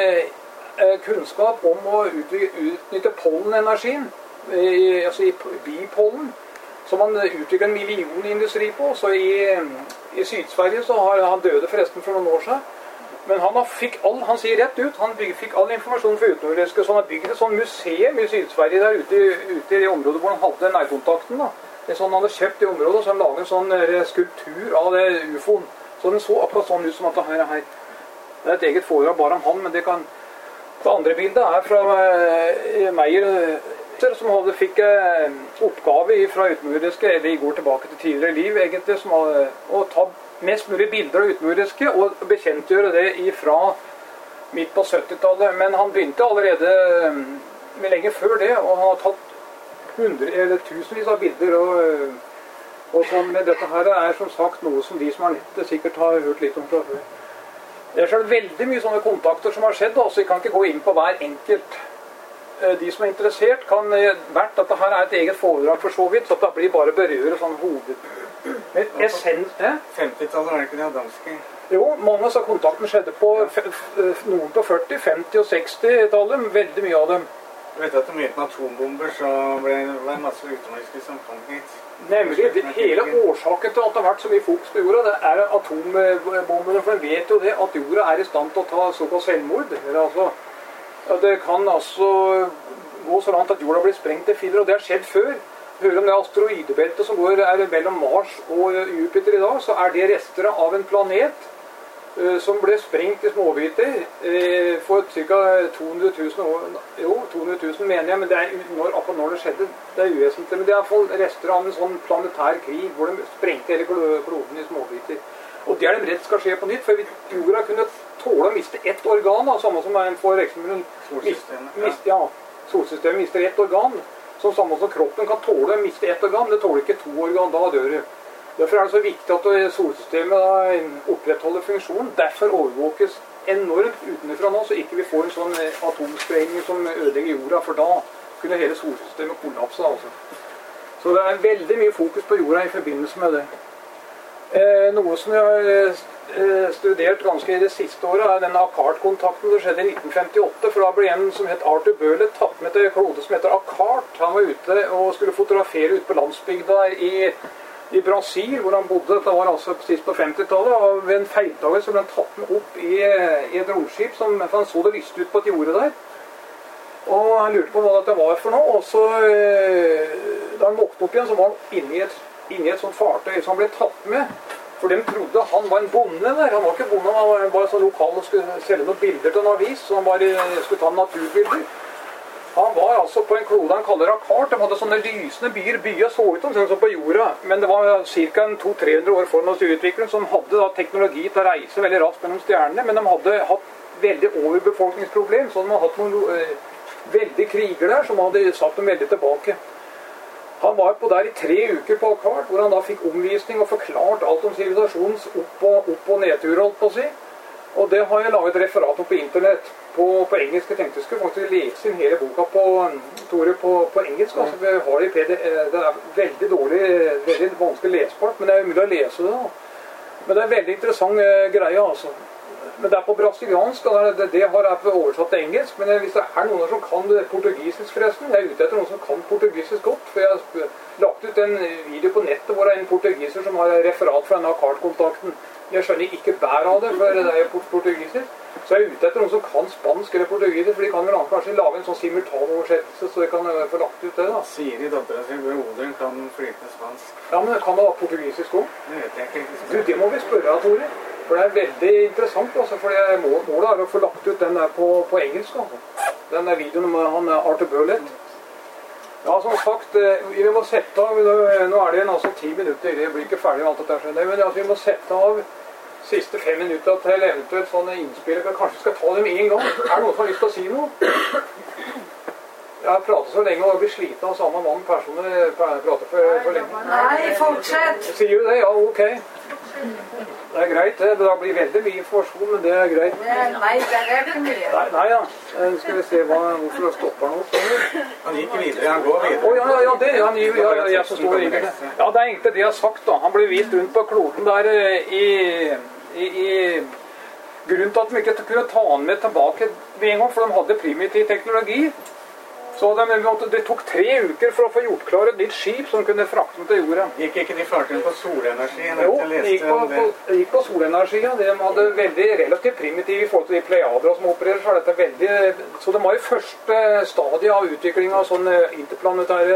kunnskap om å utnytte pollenenergien, altså i bipollen, som han utviklet en millionindustri på. Så i, i Syd-Sverige så har han døde forresten for noen år siden. Men han fikk all, han sier rett ut, han bygge, fikk all informasjon for utenriske, så han har bygget et sånt museum i Syd-Sverige der ute, ute i det området hvor han hadde nærkontakten. Da. Det er sånn han hadde kjøpt i området, så han laget en sånn skulptur av det ufoen. Så den så akkurat sånn ut som at det her er her. Det er et eget foredrag bare om han, men det kan... Det andre bildet er fra uh, Meyer astronauter som hadde fikk eh, oppgave fra utenmuriske, eller de går tilbake til tidligere liv egentlig, som hadde, å ta mest mulig bilder av utenmuriske og bekjentgjøre det ifra midt på syttitallet. Men han begynte allerede eh, lenge før det, og han har tatt hundre eller tusenvis av bilder. Og, og sånn, men dette her er som sagt noe som de som har nettet sikkert har hørt litt om fra før. Det er så veldig mye sånne kontakter som har skjedd, så jeg kan ikke gå inn på hver enkelt. De som er interessert kan vært at dette er et eget foredrag for så vidt, så det blir bare berøre sånn hoved. Men essens, eh? femtitallet var det ikke det danske? Jo, mange av kontaktene skjedde på noen på førti, femti og seksti-tallet, veldig mye av dem. Du vet at det mye med atombomber, så ble det masse utenlandske som kom hit. Nemlig, det, hele årsaken til at det har vært så mye fokus på jorda, det er atombombene, for en vet jo det at jorda er i stand til å ta såkalt selvmord. Eller altså, det kan altså gå så langt at jorda blir sprengt til filler, og det har skjedd før. Hører om det asteroidebeltet som går er mellom Mars og Jupiter i dag, så er det rester av en planet uh, som ble sprengt i småbiter uh, for ca. to hundre tusen år. Jo, to hundre tusen mener jeg, men det er når, akkurat når det skjedde, det er uvesentlig. Men det er i hvert fall rester av en sånn planetær krig hvor de sprengte hele kloden i småbiter. Og det er de redd skal skje på nytt, for jorda kunne tåle å miste ett organ, da, samme som en for eksempel Solsystemet. Mist, ja, solsystemet mister ett organ, som samme som kroppen kan tåle å miste ett organ, det tåler ikke to organ, da dør det. Derfor er det så viktig at solsystemet da, opprettholder funksjonen, derfor overvåkes enormt utenfra nå, så ikke vi får en sånn atomsprengning som ødelegger jorda, for da kunne hele solsystemet kollapse. Altså. Så det er veldig mye fokus på jorda i forbindelse med det. Eh, noe som jeg har eh, studert ganske i det siste året er denne Akart-kontakten. Det skjedde i nitten femtiåtte, for da ble en som het Arthur Birlett tatt med til en klode som heter Akart. Han var ute og skulle fotografere ut på landsbygda i, i Brasil, hvor han bodde. Det var altså sist på femtitallet, og ved en feiltagelse så ble han tatt med opp i, i et romskip, som, for han så det lyste ut på et jorde der. Og han lurte på hva dette var for noe, og så eh, da han våknet opp igjen, så var han inne i et inne i et sånt fartøy som han ble tatt med, for de trodde han var en bonde der. Han var ikke bonde, han var bare så lokal og skulle selge noen bilder til en avis, så han bare skulle ta naturbilder. Han var altså på en klode han kaller Akart. De hadde sånne lysende byer, byer så ut sånn som på jorda, men det var ca. to hundre til tre hundre år foran oss i utviklingen, som hadde da teknologi til å reise veldig raskt mellom stjernene, men de hadde hatt veldig overbefolkningsproblem, så de hadde hatt noen øh, veldig kriger der, som hadde satt dem veldig tilbake. Han var på der i tre uker på Akart, hvor han da fikk omvisning og forklart alt om sivilisasjonens opp- og, opp- og nedtur, holdt på å si. Og det har jeg laget referat om på internett, på, på engelsk. Jeg tenkte jeg skulle faktisk lese inn hele boka på, Tore, på, på engelsk. Altså, vi har det, i P D, det er veldig dårlig, veldig vanskelig lesbart, men det er umulig å lese det da. Men det er en veldig interessant uh, greie, altså. Men det er på brasiliansk, og det, det har jeg oversatt til engelsk. Men hvis det er noen som kan portugisisk forresten, jeg er ute etter noen som kan portugisisk godt. For jeg har lagt ut en video på nettet hvor det er en portugiser som har referat fra denne Akart-kontakten. Jeg skjønner ikke bær av det, for det er portugisisk. Så jeg er ute etter noen som kan spansk eller portugisisk, for de kan vel kanskje lage en sånn simultanoversettelse, så de kan få lagt ut det da. Siri, datteren sin, broderen, kan flyte spansk. Ja, men kan det være portugisisk også? Det vet jeg ikke. Du, det må vi spørre av, Tore. For det er veldig interessant, altså, for målet er å få lagt ut den der på, på engelsk. Altså. Den der videoen med han Arthur Birlett. Ja, som sagt, vi må sette av, nå er det en, altså ti minutter, det blir ikke ferdig alt dette her, men altså, vi må sette av siste fem minutter til eventuelt sånne innspill, men kanskje skal ta dem en gang. Er det noen som har lyst til å si noe? Jeg har pratet så lenge og blir sliten av samme mann personer prater for, for lenge. Nei, fortsett! Sier du det? Ja, ok. Det er greit, det. Det blir veldig mye informasjon, men det er greit. Nei, det er ikke mye. Nei, nei ja. Skal vi se hva, hvorfor det stopper nå. Han gikk videre, han går videre. Å, ja, ja, ja, det han gir, ja, jeg som står i det. Ja, det er egentlig det jeg har sagt da. Han ble vist rundt på kloden der i, i, i grunnen til at de ikke kunne ta han med tilbake med en gang, for de hadde primitiv teknologi. Så de, det tok tre uker for å få gjort klar et nytt skip som kunne frakte dem til jorda. Gikk ikke de fartøyene på solenergi? Jo, det gikk på, på, gikk på solenergi. Ja. De hadde veldig relativt primitiv i forhold til de Pleiadra som opererer. Så, er dette veldig, så de var i første stadie av utvikling av sånne interplanetære.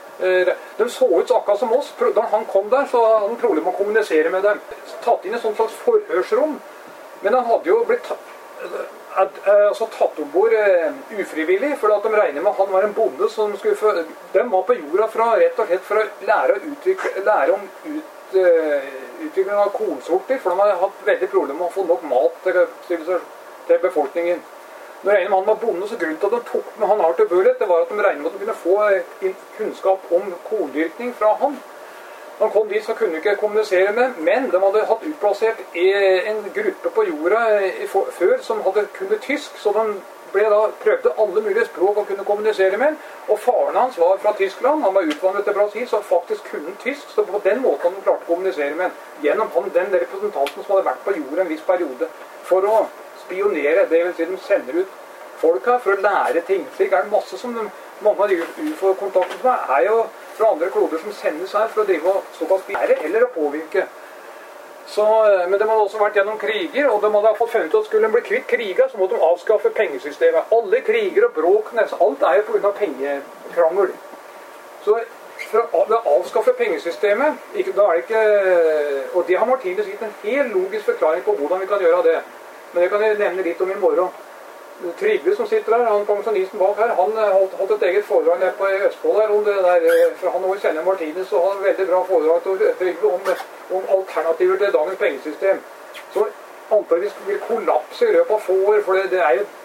De så ut akkurat som oss. Da han kom der, så hadde han problem med å kommunisere med dem. Tatt inn i et sånt slags forhørsrom. Men han hadde jo blitt tatt er, er altså tatt ombord uh, ufrivillig, for at de regner med at han var en bonde som skulle få... De var på jorda fra, rett og slett for å lære, å utvikle, lære om ut, uh, utvikling av kornsorter, for de har hatt veldig problemer med å få nok mat til, til befolkningen. Når de regner med han var bonde, så grunnen til at de tok med han Arthur Burlet, det var at de regner med at de kunne få kunnskap om korndyrkning fra han. Når han kom dit, så kunne de ikke kommunisere med, men de hadde hatt utplassert en gruppe på jorda før som hadde kunnet tysk, så de ble da, prøvde alle mulige språk å kunne kommunisere med. Og faren hans var fra Tyskland, han var utvandret til Brasil, så faktisk kunne tysk, så på den måten han klarte å kommunisere med, gjennom han, den representanten som hadde vært på jorda en viss periode, for å spionere, det vil si de sender ut folk her for å lære ting. Slik er det masse som de, mange av de U F O-kontaktene med er jo fra andre kloder som sendes her for å drive og såpass lære eller å påvirke. Så, men de hadde også vært gjennom kriger, og de hadde fått funnet ut at skulle de bli kvitt kriger, så måtte de avskaffe pengesystemet. Alle kriger og bråk, nesten alt er jo på grunn av pengekrangel. Så for å avskaffe pengesystemet, ikke, da er det ikke, og det har Martinus gitt en helt logisk forklaring på hvordan vi kan gjøre det. Men det kan jeg nevne litt om i morgen. Trygve som sitter der, han pensjonisten bak her, han holdt, holdt et eget foredrag nede på Østfold her, om det der, for han også kjenner Martinus, og han har veldig bra foredrag til Trygve om, om alternativer til dagens pengesystem. Så antageligvis vil kollapse i løpet av få år, for det, det er jo,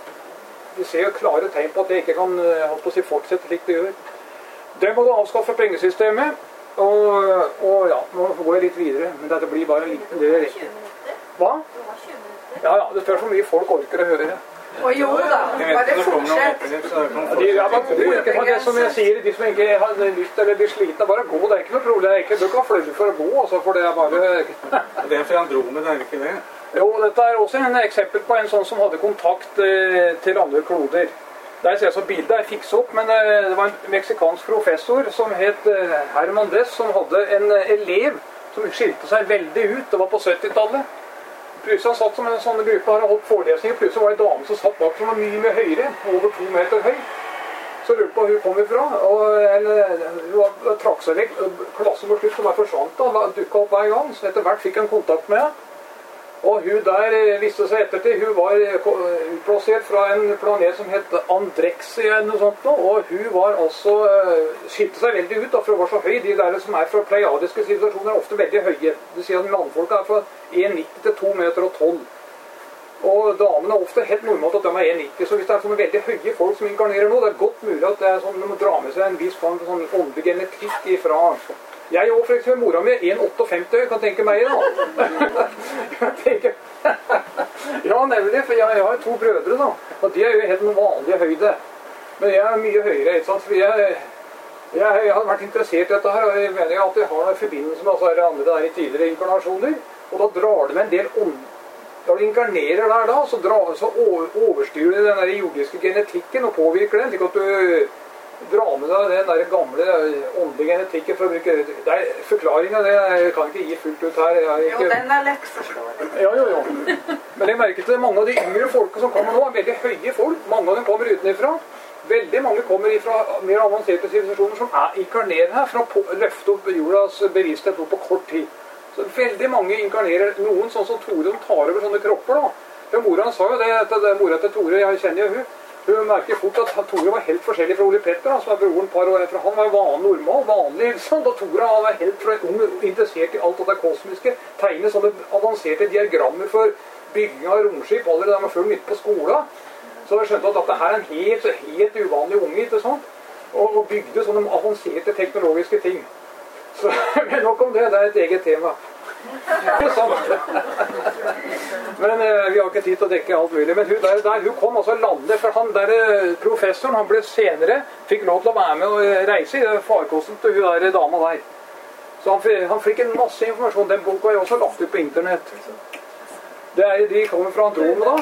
vi ser jo klare tegn på at det ikke kan holdt på å si, fortsette slik det gjør. Det må du avskaffe pengesystemet, og, og ja, nå går jeg litt videre, men dette blir bare en liten del rekke. Hva? Ja, ja, det spørs hvor mye folk orker å høre. Og jo da, bare fortsett. Ja, de, ja, man tror ikke på det som jeg sier, de som ikke har lyst eller blir slitne, bare gå, det er ikke noe problem. Det er ikke, du kan flytte for å gå, altså, for det er bare... Det er fra Andromeda, er det ikke det? Jo, dette er også en eksempel på en sånn som hadde kontakt eh, til andre kloder. Der ser jeg så bildet er fikset opp, men eh, det var en meksikansk professor som het eh, Herman Dess, som hadde en eh, elev som skilte seg veldig ut. Det var på syttitallet. Plutselig han satt som en sånn gruppe her og holdt forelesning, og plutselig var det en dame som satt bak som var mye mye høyere, over to meter høy. Så lurte på hvor hun kom ifra, og eller, hun trakk seg vekk, klassen på slutt som var forsvant da, dukket opp hver gang, så etter hvert fikk han kontakt med henne. Og hun der viste seg ettertid, hun var utplassert fra en planet som het Andrexia eller noe sånt nå, og hun var altså, skilte seg veldig ut da, for hun var så høy. De der som er fra pleiadiske sivilisasjoner er ofte veldig høye. Det sier at mannfolk er fra en nitti til to meter og tolv. Og damene er ofte helt normalt at de er en nitti, så hvis det er sånne veldig høye folk som inkarnerer nå, det er godt mulig at det er sånn, de må dra med seg en viss form for sånn åndelig genetikk ifra. Jeg og for eksempel mora mi en femti, kan tenke meg da. Jeg tenker, ja, nemlig, for jeg, jeg har to brødre da, og de er jo helt noen vanlige høyde. Men jeg er mye høyere, ikke sant, for jeg, jeg, jeg har vært interessert i dette her, og jeg mener at jeg har en forbindelse med altså, andre der i tidligere inkarnasjoner, og da drar det med en del om. Da du inkarnerer der da, så, drar, så overstyrer du den der jordiske genetikken og påvirker den, slik at du dra med deg den der gamle åndelige genetikken for å bruke det. Er, forklaringen det jeg kan ikke gi fullt ut her. Ikke... Jo, den er lett forståelig. Ja, jo, jo. Men jeg merker til mange av de yngre folka som kommer nå, er veldig høye folk. Mange av dem kommer utenifra. Veldig mange kommer fra mer avanserte sivilisasjoner som er inkarnerer her, for å løfte opp jordas bevissthet opp på kort tid. Så veldig mange inkarnerer, noen sånn som Tore, som tar over sånne kropper da. For mora han sa jo det, det mora til Tore, jeg kjenner jo hun, hun merker fort at Tore var helt forskjellig fra Ole Petter, som er broren et par år etter. Han var vanlig normal, vanlig, sånn, da Tore han var helt fra ung, interessert i alt det kosmiske, tegne sånne avanserte diagrammer for bygging av romskip, allerede der man før nytt på skolen. Så jeg skjønte at dette her er en helt, helt uvanlig unge, ikke sant? Og, og bygde sånne avanserte teknologiske ting. Så, men nok om det, det er et eget tema. Ikke sant? Men eh, vi har ikke tid til å dekke alt mulig. Men hun, der, der, hun kom også landet, for han der professoren, han ble senere, fikk lov til å være med og reise i farkosten til hun der dama der. Så han, han fikk en masse informasjon. Den boka er også lagt ut på internett. Det er, de kommer fra Andromeda.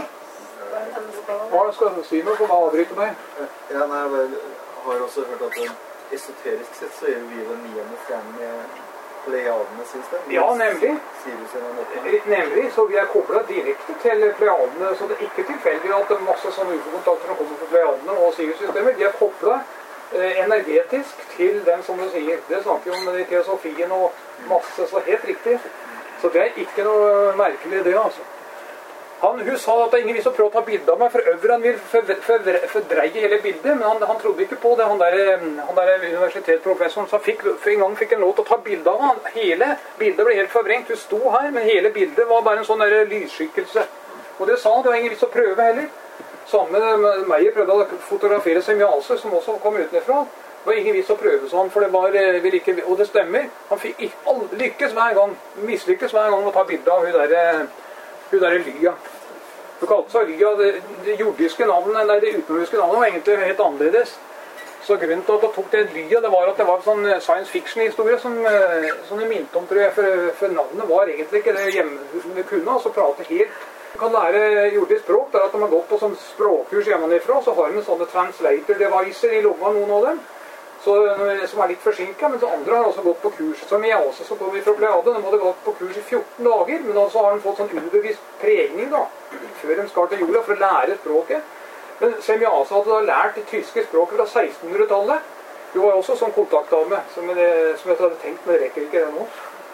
Hva skal du si noe som avbryter meg? Ja, nei, jeg har også hørt at den, esoterisk sett så er vi den niende stjernen med Pleiadene, synes det? Ja, nemlig. Sirius er den åttende. Nemlig, så vi er koblet direkte til Pleiadene, så det er ikke tilfeldig at det er masse sånne U F O-kontakter som kommer fra Pleiadene og Sirius-systemet. De er koblet eh, energetisk til den, som du sier. Det snakker jo om den teosofien og masse, så helt riktig. Så det er ikke noe merkelig det, altså. Han, hun sa at det er ingen vits å prøve å ta bilde av meg, for øveren vil fordreie hele bildet, men han, han trodde ikke på det. Han der, han der universitetsprofessoren så fikk, for en gang fikk en lov til å ta bilde av han. Hele bildet ble helt forvrengt. Hun sto her, men hele bildet var bare en sånn der lysskikkelse. Og det sa han, det var ingen vits å prøve heller. Samme Meyer prøvde å fotografere Semjase, som også kom utenfra. Det var ingen vits å prøve sånn, for det var, vil ikke, og det stemmer. Han fikk ikke, lykkes hver gang, mislykkes hver gang å ta bilde av hun der, hun der Lya. Hun kalte seg Lya. Det, det jordiske navnet, nei, det utenriske navnet var egentlig helt annerledes. Så grunnen til at jeg tok det Lya, det var at det var en sånn science fiction-historie som, som det minte om, tror jeg, for, for navnet var egentlig ikke det hjemme vi kunne, altså prate helt. Du kan lære jordisk språk, der at de har gått på sånn språkkurs hjemmefra, så har de sånne translator-devicer i lomma, noen av dem. Så, som er litt forsinket, men så andre har også gått på kurs. Som jeg også, så går vi fra Pleiade, de hadde gått på kurs i fjorten dager, men også har de fått sånn underbevisst pregning da, før de skal til jorda for å lære språket. Men Semjase hadde da lært det tyske språket fra sekstenhundretallet. Hun var også sånn kontaktdame, som, det, som jeg hadde tenkt, men det rekker ikke det nå.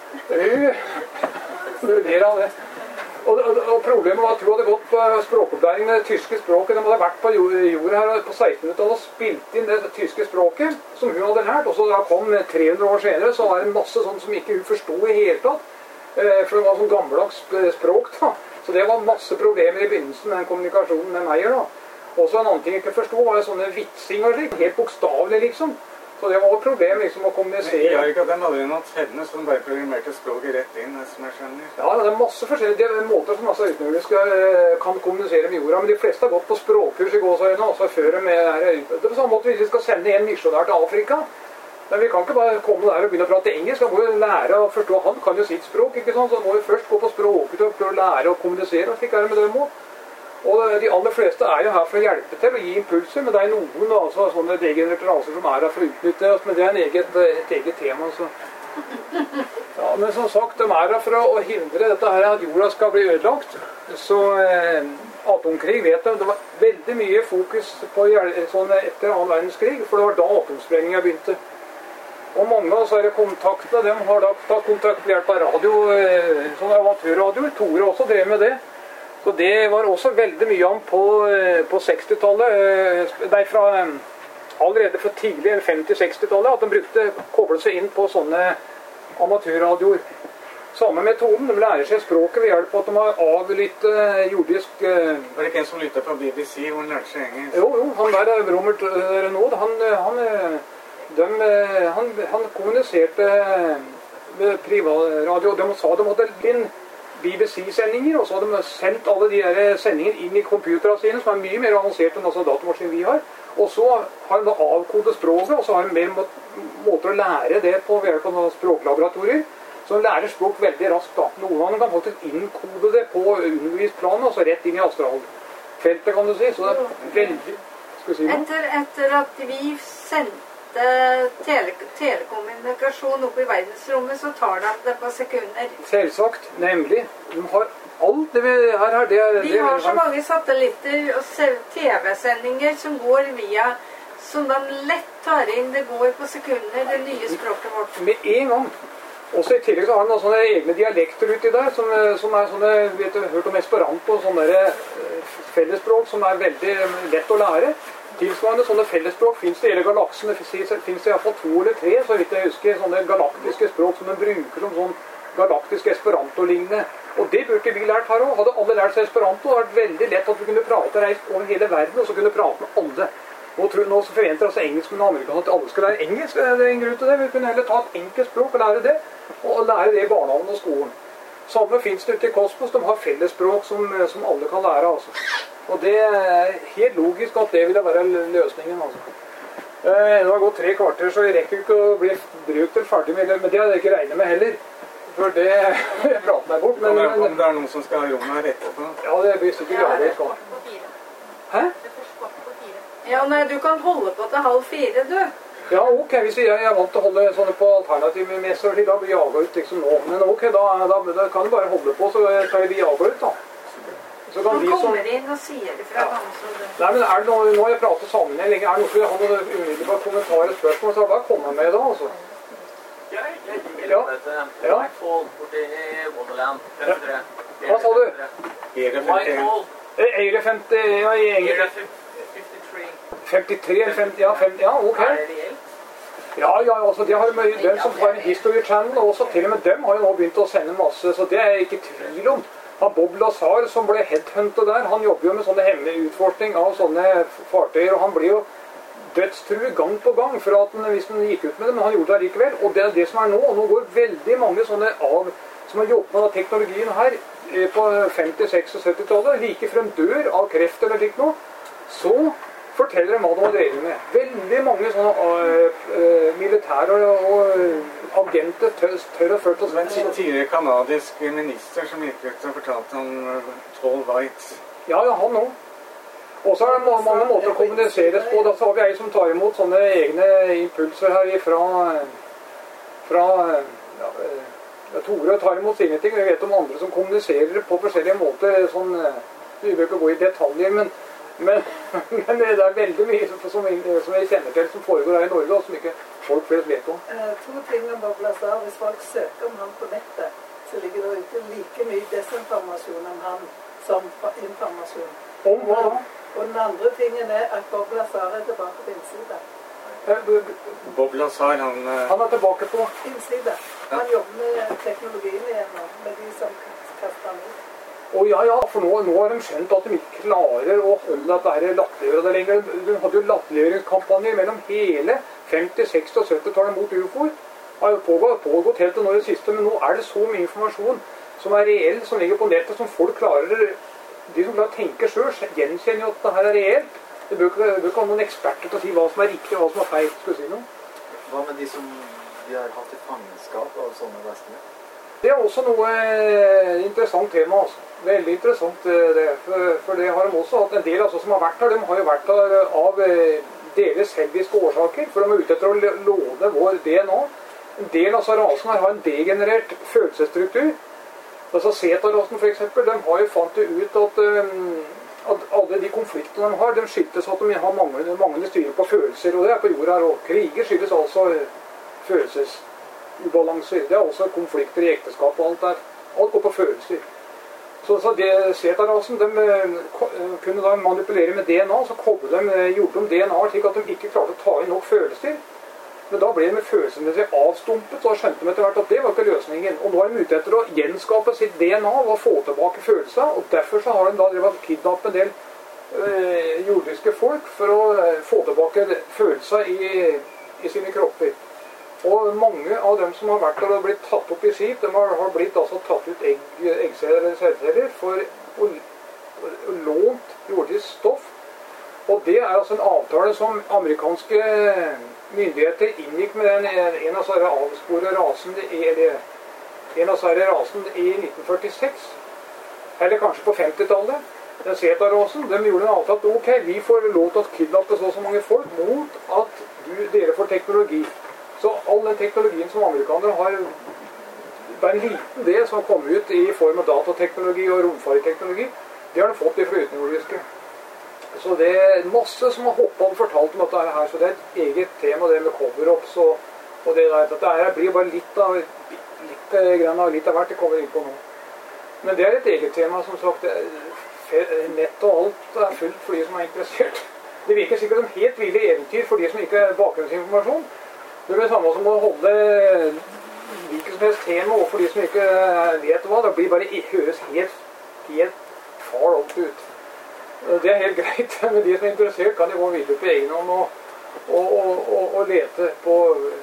Det er mer av det. Og, og, og problemet var at hun hadde gått på språkopplæring med det tyske språket. De hadde vært på jorda her på sekstenhundretallet og spilt inn det tyske språket som hun hadde lært. Og så da kom tre hundre år senere, så var det masse sånn som ikke hun forstod i hele tatt. For det var sånn gammeldags språk da. Så det var masse problemer i begynnelsen med den kommunikasjonen med Meyer da. Også en annen ting jeg ikke forstod var sånne vitsing og slik, helt bokstavlig liksom. Så det var et problem liksom å kommunisere. Jeg gjør ikke at den hadde jo noe henne, så den bare programmerte språket rett inn, som jeg skjønner. Ja, det er masse forskjellige måter som altså utenriske kan kommunisere med jorda, men de fleste har gått på språkkurs i gåsøyene, altså før med det her. Det er på samme måte hvis vi skal sende en misjonær til Afrika, men vi kan ikke bare komme der og begynne å prate engelsk, han må jo lære å forstå, han kan jo sitt språk, ikke sant, så han må jo først gå på språket og prøve å lære å kommunisere, og slik er det med dem også. Og de aller fleste er jo her for å hjelpe til å gi impulser, men det er noen altså, sånne degenererte raser som er her for å utnytte oss, men det er en eget, et eget tema. Så. Ja, men som sagt, de er her for å hindre dette her at jorda skal bli ødelagt. Så eh, atomkrig vet jeg, det var veldig mye fokus på sånn, etter annen verdenskrig, for det var da atomsprengningen begynte. Og mange av oss er kontaktet, de har da tatt kontakt ved hjelp av radio, eh, sånn amatørradio, Tore også drev med det. Så det var også veldig mye om på, på sekstitallet, nei, fra, allerede fra tidlig femti-sekstitallet, at de brukte koblet seg inn på sånne amatørradioer. Samme metoden, de lærer seg språket ved hjelp av at de har avlytt jordisk... Var det ikke en som lyttet på B B C, hvor han lærte seg engelsk? Jo, jo, han der Robert Renaud, han, han, de, han, han kommuniserte med privatradio, og de sa de hadde inn B B C-sendinger, og så hadde de sendt alle de der sendingene inn i computerne sine, som er mye mer avansert enn altså datamaskinen vi har. Og så har de da avkodet språket, og så har de mer må måter å lære det på ved hjelp av språklaboratorier. Så de lærer språk veldig raskt da. Noen av dem kan faktisk innkode det på undervisningsplanet, altså rett inn i astralfeltet, kan du si. Så det er veldig... Skal vi si noe? Etter, etter at vi sendte tele telekommunikasjon opp i verdensrommet, så tar de det på sekunder. Selvsagt, nemlig. De har alt det vi her har. Det, vi det, har så mange satellitter og T V-sendinger som går via, som de lett tar inn. Det går på sekunder, det nye språket vårt. Med en gang. Også i tillegg så har de sånne egne dialekter uti der, som, som er sånne, vet du, hørt om Esperanto, sånne der, fellesspråk som er veldig lett å lære. Tilsvarende sånne fellesspråk finnes det i hele galaksen. Det finnes det i hvert fall to eller tre, så vidt jeg husker, sånne galaktiske språk som de bruker som sånn galaktisk Esperanto-lignende. Og det burde vi lært her også. Hadde alle lært seg Esperanto, det hadde vært veldig lett at vi kunne prate reist over hele verden, og så kunne prate med alle. Nå, tror, nå så forventer altså engelskmenn og amerikanere at alle skal lære engelsk. Det er en grunn til det. Vi kunne heller ta et enkelt språk og lære det, og lære det i barnehagen og skolen. Samme finnes det ute i kosmos. De har fellesspråk som, som alle kan lære, altså. Og det er helt logisk at det ville være løsningen, altså. Eh, det har gått tre kvarter, så jeg rekker ikke å bli brukt til ferdig med det, men det hadde jeg ikke regnet med heller. For det prater meg bort. Men, men, om det er noen som skal ha rommet her etterpå? Ja, det blir sikkert gradvis. Hæ? Ja, nei, du kan holde på til halv fire, du. Ja, ok, hvis jeg er vant til å holde sånne på alternative messer, da blir jeg jaget ut liksom nå. Men ok, da, da, da kan du bare holde på, så tar vi jaget ut da. Så kan Han de som... kommer inn og sier det fra Ja. han som det. Nei, men er det noe, nå har jeg pratet sammenheng lenge, er det noe for å ha noen umiddelbare kommentarer og spørsmål, så bare komme med da, altså. Ja, jeg Ja. liker dette. Ja. Folk borte i Wonderland. femtitre. Hva sa du? Era femtien. Eire femti, ja, i England. femtitre eller femti, ja, femti, ja, ok. Ja, ja, altså, de har jo den som har en History Channel, og også til og med dem har jo nå begynt å sende masse, så det er jeg ikke tvil om. Han Bob Lazar, som ble headhuntet der, han jobber jo med sånne hemmelig utforskning av sånne fartøyer, og han blir jo dødstrue gang på gang for at han, hvis han gikk ut med det, men han gjorde det likevel. Og det er det som er nå, og nå går veldig mange sånne av, som har jobbet med teknologien her, på femti-, seksti- og sytti-tallet, like frem dør av kreft eller slikt noe, så forteller de hva de har drevet med. Veldig mange sånne uh, uh, militære og uh, agenter tør, tør å føle oss. Men en tidligere kanadisk minister som gikk ut og fortalte om Paul White. Ja, ja, han også. Og så er det mange måter å kommuniseres på. Da så har vi ei som tar imot sånne egne impulser her fra, fra ja, Tore tar imot sine ting. Vi vet om andre som kommuniserer på forskjellige måter. Sånn, vi bør ikke gå i detaljer, men, men, men det er veldig mye som, som, som jeg kjenner til som foregår her i Norge, og som ikke folk flest vet om. Eh, to ting om Bob Lazar. Hvis folk søker om han på nettet, så ligger det ute like mye desinformasjon om han som informasjon. Om hva da? Og den andre tingen er at Bob Lazar er tilbake på innsida. Bob Lazar, han... Han er tilbake på innsida. Han jobber med teknologien igjen nå, med de som kaster han ut. Å ja, ja, for nå, nå har de skjønt at de ikke klarer å holde dette her latterliggjøret det lenger. De hadde jo latterliggjøringskampanjer mellom hele femti-, seksti- og sytti-tallet mot U F O-er. Det har jo pågått, pågått helt til nå i det siste, men nå er det så mye informasjon som er reell, som ligger på nettet, som folk klarer... De som klarer å tenke selv, gjenkjenner jo at dette her er reelt. Det bør ikke, bør ikke ha noen eksperter til å si hva som er riktig og hva som er feil. Skal du si noe? Hva med de som de har hatt i fangenskap av sånne vesener? Det er også noe interessant tema. Altså. Veldig interessant det. For, for det har de også hatt en del altså, som har vært her. De har jo vært her av deres selviske årsaker. For de er ute etter å låne vår D N A. En del av altså, rasen her har en degenerert følelsesstruktur. Altså Zeta-rasen for eksempel, de har jo fant ut at, um, at alle de konfliktene de har, de skyldes at de har manglende, manglende styring på følelser, og det er på jorda her også. Kriger skyldes altså følelsesubalanser. Det er også konflikter i ekteskap og alt der. Alt går på følelser. Så, så Zeta-rasen, de uh, kunne da manipulere med D N A, så koblet de, gjorde de D N A slik at de ikke klarte å ta inn nok følelser. Men da ble de med følelsene avstumpet, og skjønte de etter hvert at det var ikke løsningen. Og nå er de ute etter å gjenskape sitt D N A og få tilbake følelser, og derfor så har de da drevet kidnappet en del øh, jordiske folk for å øh, få tilbake følelser i, i sine kropper. Og mange av dem som har vært der og blitt tatt opp i skip, de har, har blitt altså tatt ut egg, eggceller eller sædceller for å, å, å lånt jordisk stoff. Og det er altså en avtale som amerikanske myndigheter inngikk med den, en av sånne avsporede rasen, eller en av sånne rasen i nitten førtiseks, eller kanskje på femti-tallet. Den Zeta-rasen, de gjorde en avtale at ok, vi får lov til å kidnappe så, så mange folk mot at du, dere får teknologi. Så all den teknologien som amerikanere har, det er en liten del som har kommet ut i form av datateknologi og romfarteknologi, det har de fått fra utenjordiske. Så det er masse som har hoppet og fortalt om dette her, så det er et eget tema, det med cover-ups og, og det der. Dette her blir bare litt av, litt, grann av, litt av hvert det kommer inn på nå. Men det er et eget tema, som sagt. Nett og alt er fullt for de som er interessert. Det virker sikkert som helt ville eventyr for de som ikke er bakgrunnsinformasjon. Det er det samme som å holde hvilket som helst tema og for de som ikke vet hva. Det blir bare høres helt, helt far opp ut. Det er helt greit, men de som er interessert kan de gå videre på egen hånd og, og, og, og lete på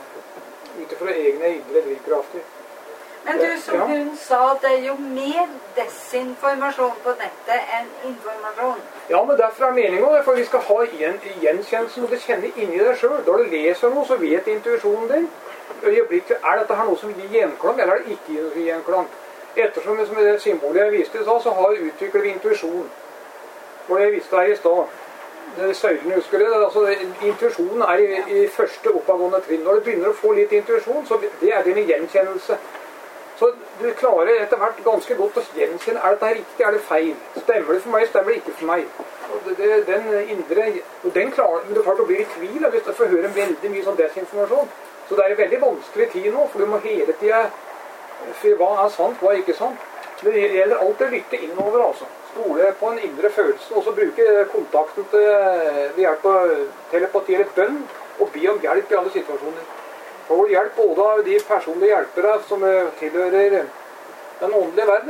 utifra egne indre drivkrafter. Men du, som hun sa, det er jo mer desinformasjon på nettet enn informasjon. Ja, men derfor er meningen, for vi skal ha igjen, gjenkjennelsen, og det kjenner inni deg selv. Da du leser noe, så vet intuisjonen din. Øyeblikket, er dette her noe som gir gjenklang, eller er det ikke gir gjenklang? Ettersom som det symbolet jeg viste i stad, så har utviklet vi intuisjon. Og jeg visste her i stad, det søylene husker det, altså intuisjonen er i, i første oppavgående trinn. Når du begynner å få litt intuisjon, så det er din gjenkjennelse. Så du klarer etter hvert ganske godt å gjenkjenne, er dette riktig, er det feil? Stemmer det for meg, stemmer det ikke for meg? Og det, det, den indre, og den klarer, men du klarer å bli i tvil hvis du får høre veldig mye sånn desinformasjon. Så det er en veldig vanskelig tid nå, for du må hele tiden, for hva er sant, hva er ikke sant? Det gjelder alltid å lytte innover, altså. Stole på en indre følelse, og så bruke kontakten til, ved hjelp av telepati eller bønn, og be om hjelp i alle situasjoner. Får du hjelp både av de personlige hjelpere som tilhører den åndelige verden,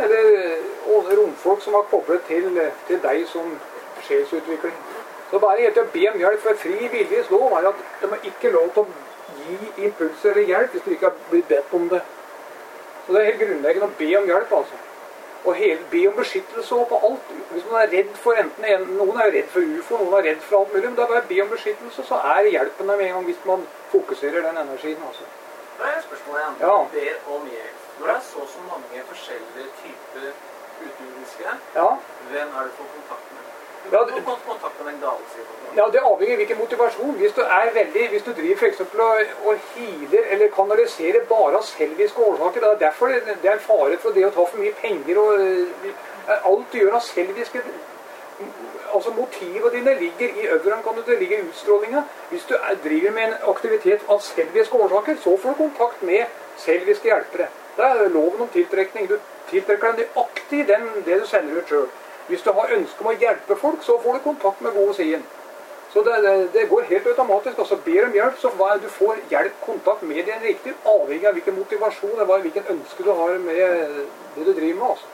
eller romfolk som har koblet til, til deg som sjelsutvikling. Så bare helt å be om hjelp, for fri viljes lov er at de har ikke lov til å gi impulser eller hjelp hvis du ikke har blitt bedt om det. Så det er helt grunnleggende å be om hjelp, altså. Og hele, be om beskyttelse på alt. Hvis man er redd for enten en, noen er redd for U F O, noen er redd for alt mulig, men da bare be om beskyttelse, så er hjelpen der med en gang hvis man fokuserer den energien, altså. Da er spørsmålet igjen. Ja. Ber om hjelp. Når det er så så mange forskjellige typer utenriksere, Ja. hvem er du får kontakt med? Du Ja, kan det- få kontakt med den gale siden. Ja, det avhenger av hvilken motivasjon. Hvis du er veldig, hvis du driver for eksempel og, og healer eller kanaliserer bare av selviske årsaker, det er derfor det, det er en fare for det å ta for mye penger og eh, alt du gjør av selviske, altså motivet dine ligger i øveren, kan du det ligger i utstrålinga. Hvis du er, driver med en aktivitet av selviske årsaker, så får du kontakt med selviske hjelpere. Det er loven om tiltrekning. Du tiltrekker deg nøyaktig den, det du sender ut selv. Hvis du har ønske om å hjelpe folk, så får du kontakt med gode siden. Så det, det, det går helt automatisk. Altså, ber om hjelp, så hva, du får hjelp, kontakt med den riktig, avhengig av hvilken motivasjon eller hvilken ønske du har med det du driver med. Altså.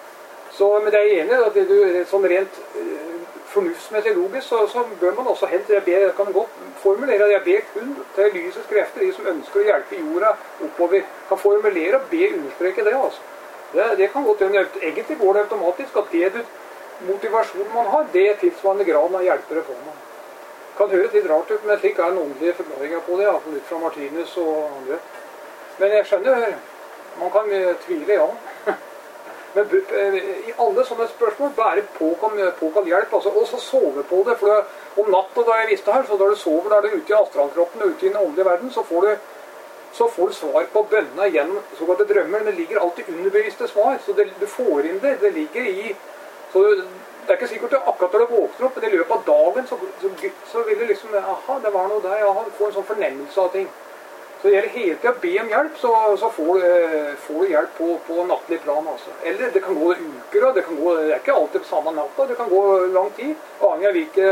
Så, men det er enig i at det du, sånn rent uh, fornuftsmessig logisk, så, så bør man også helt, jeg, ber, jeg kan godt formulere at jeg ber kun til lysets krefter, de som ønsker å hjelpe jorda oppover, kan formulere og be understreke det. Altså. Det, det kan godt, egentlig går det automatisk at det du motivasjonen man har, det er tilsvarende graden av hjelpere får man. Kan høres litt rart ut, men slik er den åndelige forklaringen på det, iallfall ut fra Martinus og andre. Men jeg skjønner, man kan tvile, ja. Men i alle sånne spørsmål, bare påkall hjelp, altså, og så sove på det, for det, om natta da jeg visste her, så da du sover der du er ute i astralkroppen og ute i den åndelige verden, så får du så får du svar på bønnene gjennom såkalte drømmer, men det ligger alltid underbevisste svar, så det, du får inn det, det ligger i. Så det er ikke sikkert at akkurat når du våkner opp, men i løpet av dagen så, så, så vil du liksom, aha, det var noe der, aha, du får en sånn fornemmelse av ting. Så det gjelder hele tiden å be om hjelp, så, så får, du, får du hjelp på, på nattlig plan, altså. Eller det kan gå uker, og det kan gå, det er ikke alltid på samme natta, det kan gå lang tid, avhengig av hvilke,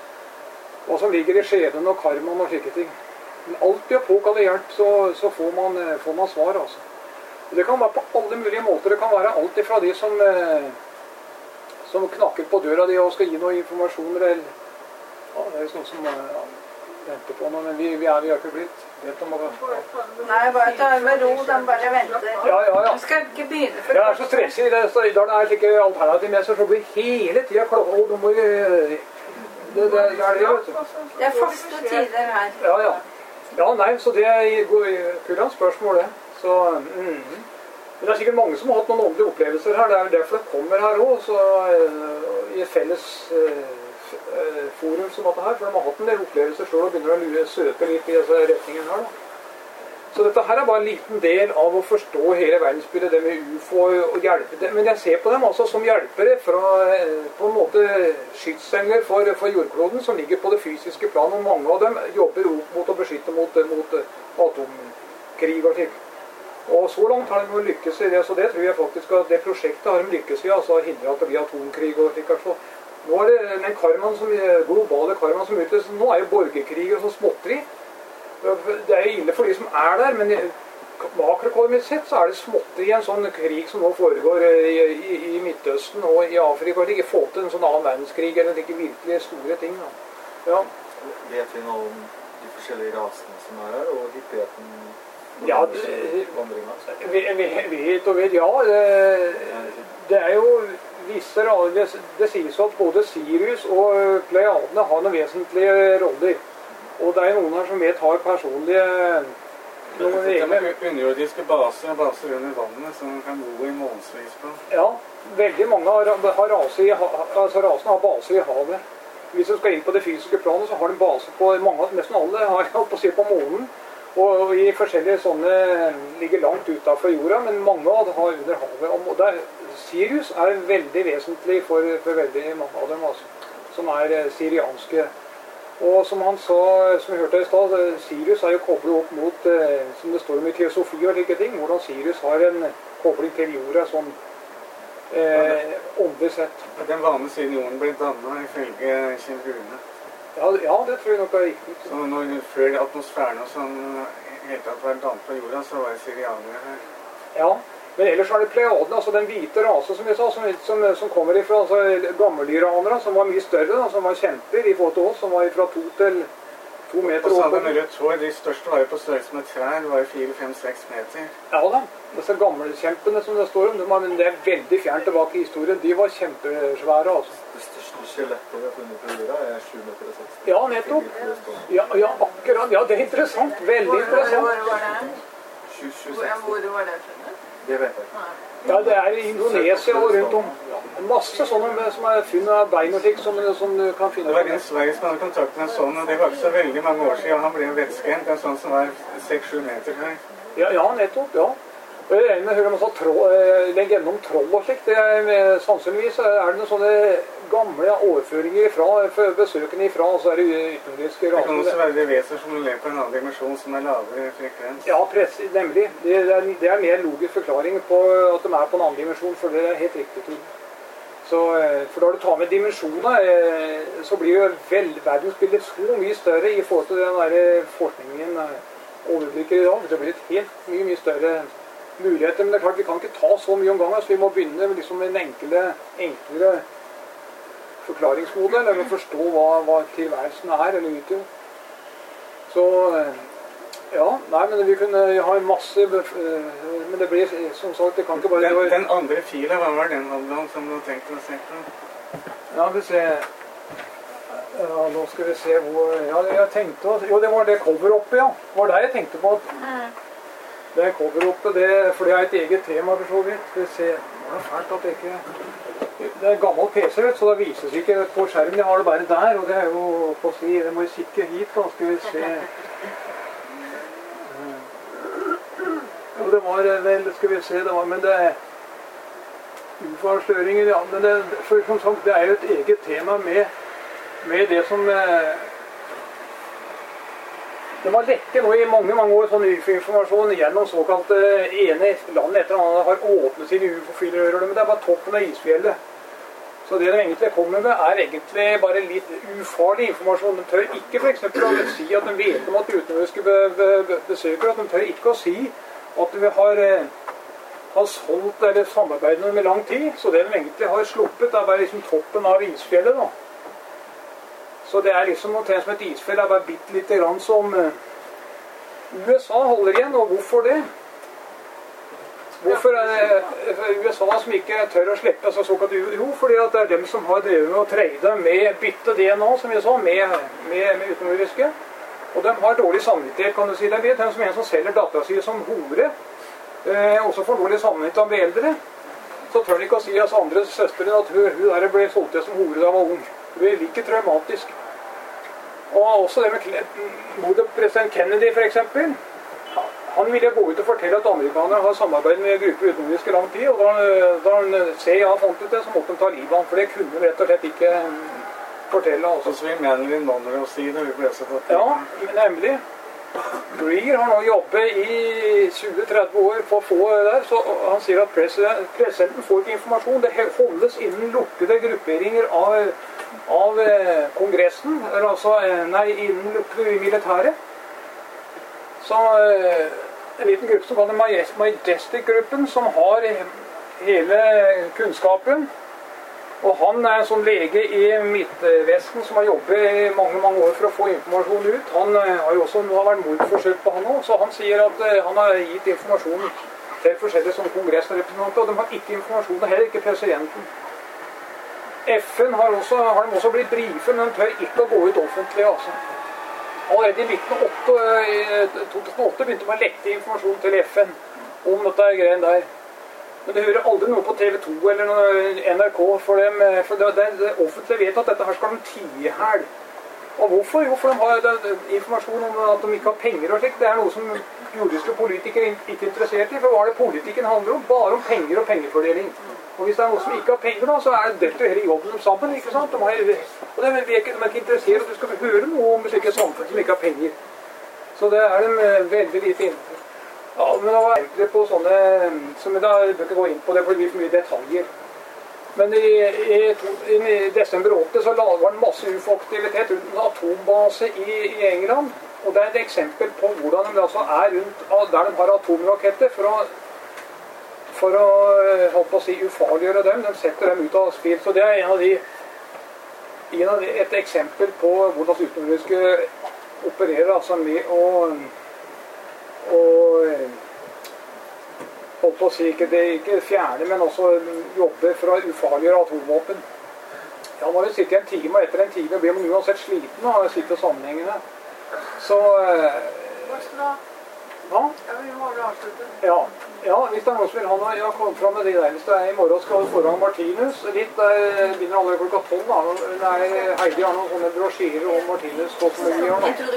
hva som ligger i skjebnen og karmaen og slike ting. Men alltid å påkalle hjelp, så, så får, man, får man svar, altså. Det kan være på alle mulige måter, det kan være alt ifra de som... som knakker på døra di og skal gi noe informasjon, eller ja, det er jo noen som ja, venter på noe, men vi, vi, er, vi er ikke blitt vet om hva. Nei, bare ta med ro, de bare venter. Ja, ja, ja. Du skal ikke begynne for Det er så stressig, det, så, da det er slike alternativmesser, så blir hele tiden klokka, og du må jo, det, det, det er det, vet du. Det er faste tider her. Ja, ja. Ja, nei, så det går i kurant spørsmål, det. Så, mm. Men det er sikkert mange som har hatt noen åndelige opplevelser her. Det er derfor det kommer her også, i et felles uh, forum som dette her. For de har hatt en del opplevelser selv og begynner å lure, søke litt i disse retningen her. Da. Så dette her er bare en liten del av å forstå hele verdensbildet, det med U F O og hjelpe det. Men jeg ser på dem altså som hjelpere fra på en måte skytsengler for, for jordkloden som ligger på det fysiske plan. Og mange av dem jobber opp mot å beskytte mot, mot atomkrig og slik. Og så langt har de jo lykkes i det, så det tror jeg faktisk at det prosjektet har de lykkes i, altså å hindre at det blir atomkrig og slik. Så nå er det den karmaen som, globale karmaen som utløses, nå er jo borgerkriger og så småtteri. Det er ille for de som er der, men makrokarmisk sett så er det småtteri i en sånn krig som nå foregår i, i, i Midtøsten og i Afrika. Det ikke få til en sånn annen verdenskrig, eller det ikke virkelig store ting. Da. Ja. Vet vi noe om de forskjellige rasene som er her, og hyppigheten? Ja, det, vi, vi vet og vet, ja. Det, det er jo visse roller. Det, det sies at både Sirius og Pleiadene har noen vesentlige roller. Og det er noen her som vet har personlige noen egne underjordiske baser og baser under vannet som man kan bo i månedsvis på. Ja, veldig mange har, har raser i, altså rasene har baser i havet. Hvis du skal inn på det fysiske planet, så har de base på mange, nesten alle har holdt på å si på månen. Og i forskjellige sånne ligger langt utenfor jorda, men mange av dem har under havet. Og der, Sirius er veldig vesentlig for, for veldig mange av dem, altså, som er sirianske. Og som han sa, som vi hørte i stad, Sirius er jo koblet opp mot, som det står om i teosofi og like ting, hvordan Sirius har en kobling til jorda, sånn eh, åndelig sett. Den vanlige siden jorden ble dannet ifølge Kjell Rune. Ja, ja, det tror jeg nok er riktig. Så når, før atmosfæren og sånn helt tatt var dannet på jorda, så var det syrianere her. Ja, men ellers er det pleiadene, altså den hvite rase som vi sa, som, som, som kommer ifra altså, gammeldyranere, som var mye større, da, som var kjemper i forhold til oss, som var ifra to til to meter og så hadde opp. den rødt hår, de største var jo på størrelse med trær, det var jo fire, fem, seks meter. Ja da, disse gammelkjempene som det står om, de var, men det er veldig fjernt tilbake i historien, de var kjempesvære altså. Det største skjelettet vi har funnet på jorda er sju meter og seksti. Ja, nettopp. Ja, ja, akkurat. Ja, det er interessant. Veldig interessant. Hvor var det? sju, sju, Hvor seksti. hvor var det funnet? Det vet jeg ikke. Ja, det er i Indonesia og rundt om. Masse sånne som er funnet av bein og slik som, som du kan finne. Det var en Sverige som hadde kontakt med en sånn, og det var ikke så veldig mange år siden. Han ble en vettskremt, en sånn som var seks sju meter høy. Ja, ja, nettopp, ja. Og jeg regner med å høre om sånn troll, eh, legge om troll og slikt. Det er med- Sannsynligvis er det noen sånne gamle overføringer fra, for besøkende ifra, og så er det utenriske Det kan også raser. være det veser som lever på en annen dimensjon som er lavere frekvens. Ja, press, nemlig. Det er, det er mer logisk forklaring på at de er på en annen dimensjon, for det er helt riktig. Tror jeg. Så, eh, for da du tar med dimensjoner, eh, så blir jo vel, verdensbildet så mye større i forhold til den der forskningen eh, overblikker i dag. Det blir et helt mye, mye større muligheter, men det er klart vi kan ikke ta så mye om gangen, så vi må begynne liksom med en enkle, enklere forklaringsmodell, eller forstå hva, hva tilværelsen er, eller utgjør. Så, eh, ja, nei, men vi kunne ha masse, eh, men det blir, som sagt, det kan ikke bare... Den, den andre fila, hva var den handlet om som du har tenkt å se på? Ja, vi ser... Ja, nå skal vi se hvor... Ja, jeg tenkte... å- Jo, det var det cover oppe, ja. Det var det jeg tenkte på. At det cover oppe, det, for det er et eget tema, for så vidt. Skal vi se... Det er fælt at det ikke... Det er gammel P C, vet, så det vises ikke på skjermen. Jeg har det bare der, og det er jo på å si... Det må jo kikke hit, da. Skal vi se... Jo, det var vel... Skal vi se, det var... Men det er... Uforstøringer, ja. Men det, for, som sagt, det er jo et eget tema med... med det som eh, det var lekke nå i mange mange år sånn U F O-informasjon gjennom såkalt eh, ene landet etter annet har åpnet sine U F O-filer, men det er bare toppen av isfjellet. Så det de egentlig kommer med er egentlig bare litt ufarlig informasjon. De tør ikke for eksempel å si at de vet om at utenlandske be, be, be, besøkere, at de tør ikke å si at vi har eh, har solgt eller samarbeidet med dem i lang tid. Så det de egentlig har sluppet er bare liksom toppen av isfjellet da. Så det er liksom noe som et isfjell, det er bare bitte litt grann som uh, U S A holder igjen, og hvorfor det? Hvorfor er det uh, U S A som ikke tør å slippe seg såkalt U? Jo, fordi at det er dem som har drevet med å trade med bytte D N A, som vi sa, med, med, med utenriske. Og de har dårlig samvittighet, kan du si. Det er de som en som selger datteren sin som hore, uh, også får dårlig samvittighet av bedre. Så tør de ikke å si oss andre søsteren at hun, hun der ble solgt til som hore da hun var ung. Det er like traumatisk. Og også det med mordet på president Kennedy for eksempel. Han ville gå ut og fortelle at amerikanere har samarbeidet med grupper utenriske lang tid, og da, da C I A fant ut det, så måtte de ta livet av han, for det kunne de rett og slett ikke fortelle. Altså. Og så vil Marilyn Monroe si det, vi ble også tatt. Ja, nemlig. Greer har nå jobbet i tjue til tretti år på å få det der, så han sier at president, presidenten får ikke informasjon. Det holdes innen lukkede grupperinger av, av eh, kongressen, eller altså, eh, nei, innen lukkede militære. Så eh, en liten gruppe som kaller Majestic-gruppen, som har hele kunnskapen. Og han er en sånn lege i Midtvesten som har jobbet i mange mange år for å få informasjon ut. Han har jo også nå vært mordforsøk på han også, så han sier at han har gitt informasjon til forskjellige som kongressrepresentanter, og de har ikke informasjon, heller ikke presidenten. F N har, også, har de også blitt brifet, men de tør ikke å gå ut offentlig. Altså. Allerede i to tusen og åtte begynte man å lette informasjon til F N om dette greien der. Men det hører aldri noe på T V to eller N R K, for, dem, for det, det, det offentlige vet at dette her skal de tie her. Og hvorfor? Jo, for de har det, det, informasjon om at de ikke har penger og slikt. Det er noe som jordiske politikere ikke er interessert i, for hva er det politikken handler om? Bare om penger og pengefordeling. Og hvis det er noe som ikke har penger da, så er det delt hele jobben dem sammen, ikke sant? De, har, og de, er ikke, de er ikke interessert at du skal høre noe om slike samfunn som ikke har penger. Så det er de veldig lite innenfor. Ja, men det var egentlig på sånne, som da bør ikke gå inn på det, for det blir for mye detaljer. Men i, i, i desember åtti så var det masse U F O-aktivitet rundt en atombase i, i England. Og det er et eksempel på hvordan de altså er rundt der de har atomraketter for å, for å holdt på å si, ufarliggjøre dem. De setter dem ut av spill. Så det er en av de, en av de et eksempel på hvordan utenriske opererer altså med å, å holdt på å si, ikke, det, ikke fjerne, men også jobbe for å ufarliggjøre atomvåpen. Ja, nå har vi sittet en time, og etter en time blir man uansett sliten og sitter sammenhengende. Så Hva? Hva? Ja, vi har det avsluttet. Ja, ja, hvis det er noen som vil ha noe, ja, kom fram med det der. Hvis det er i morgen skal du foran Martinus, litt, der begynner alle klokka tolv, da. Nei, Heidi har noen sånne brosjyrer om Martinus, kosmologi og noe.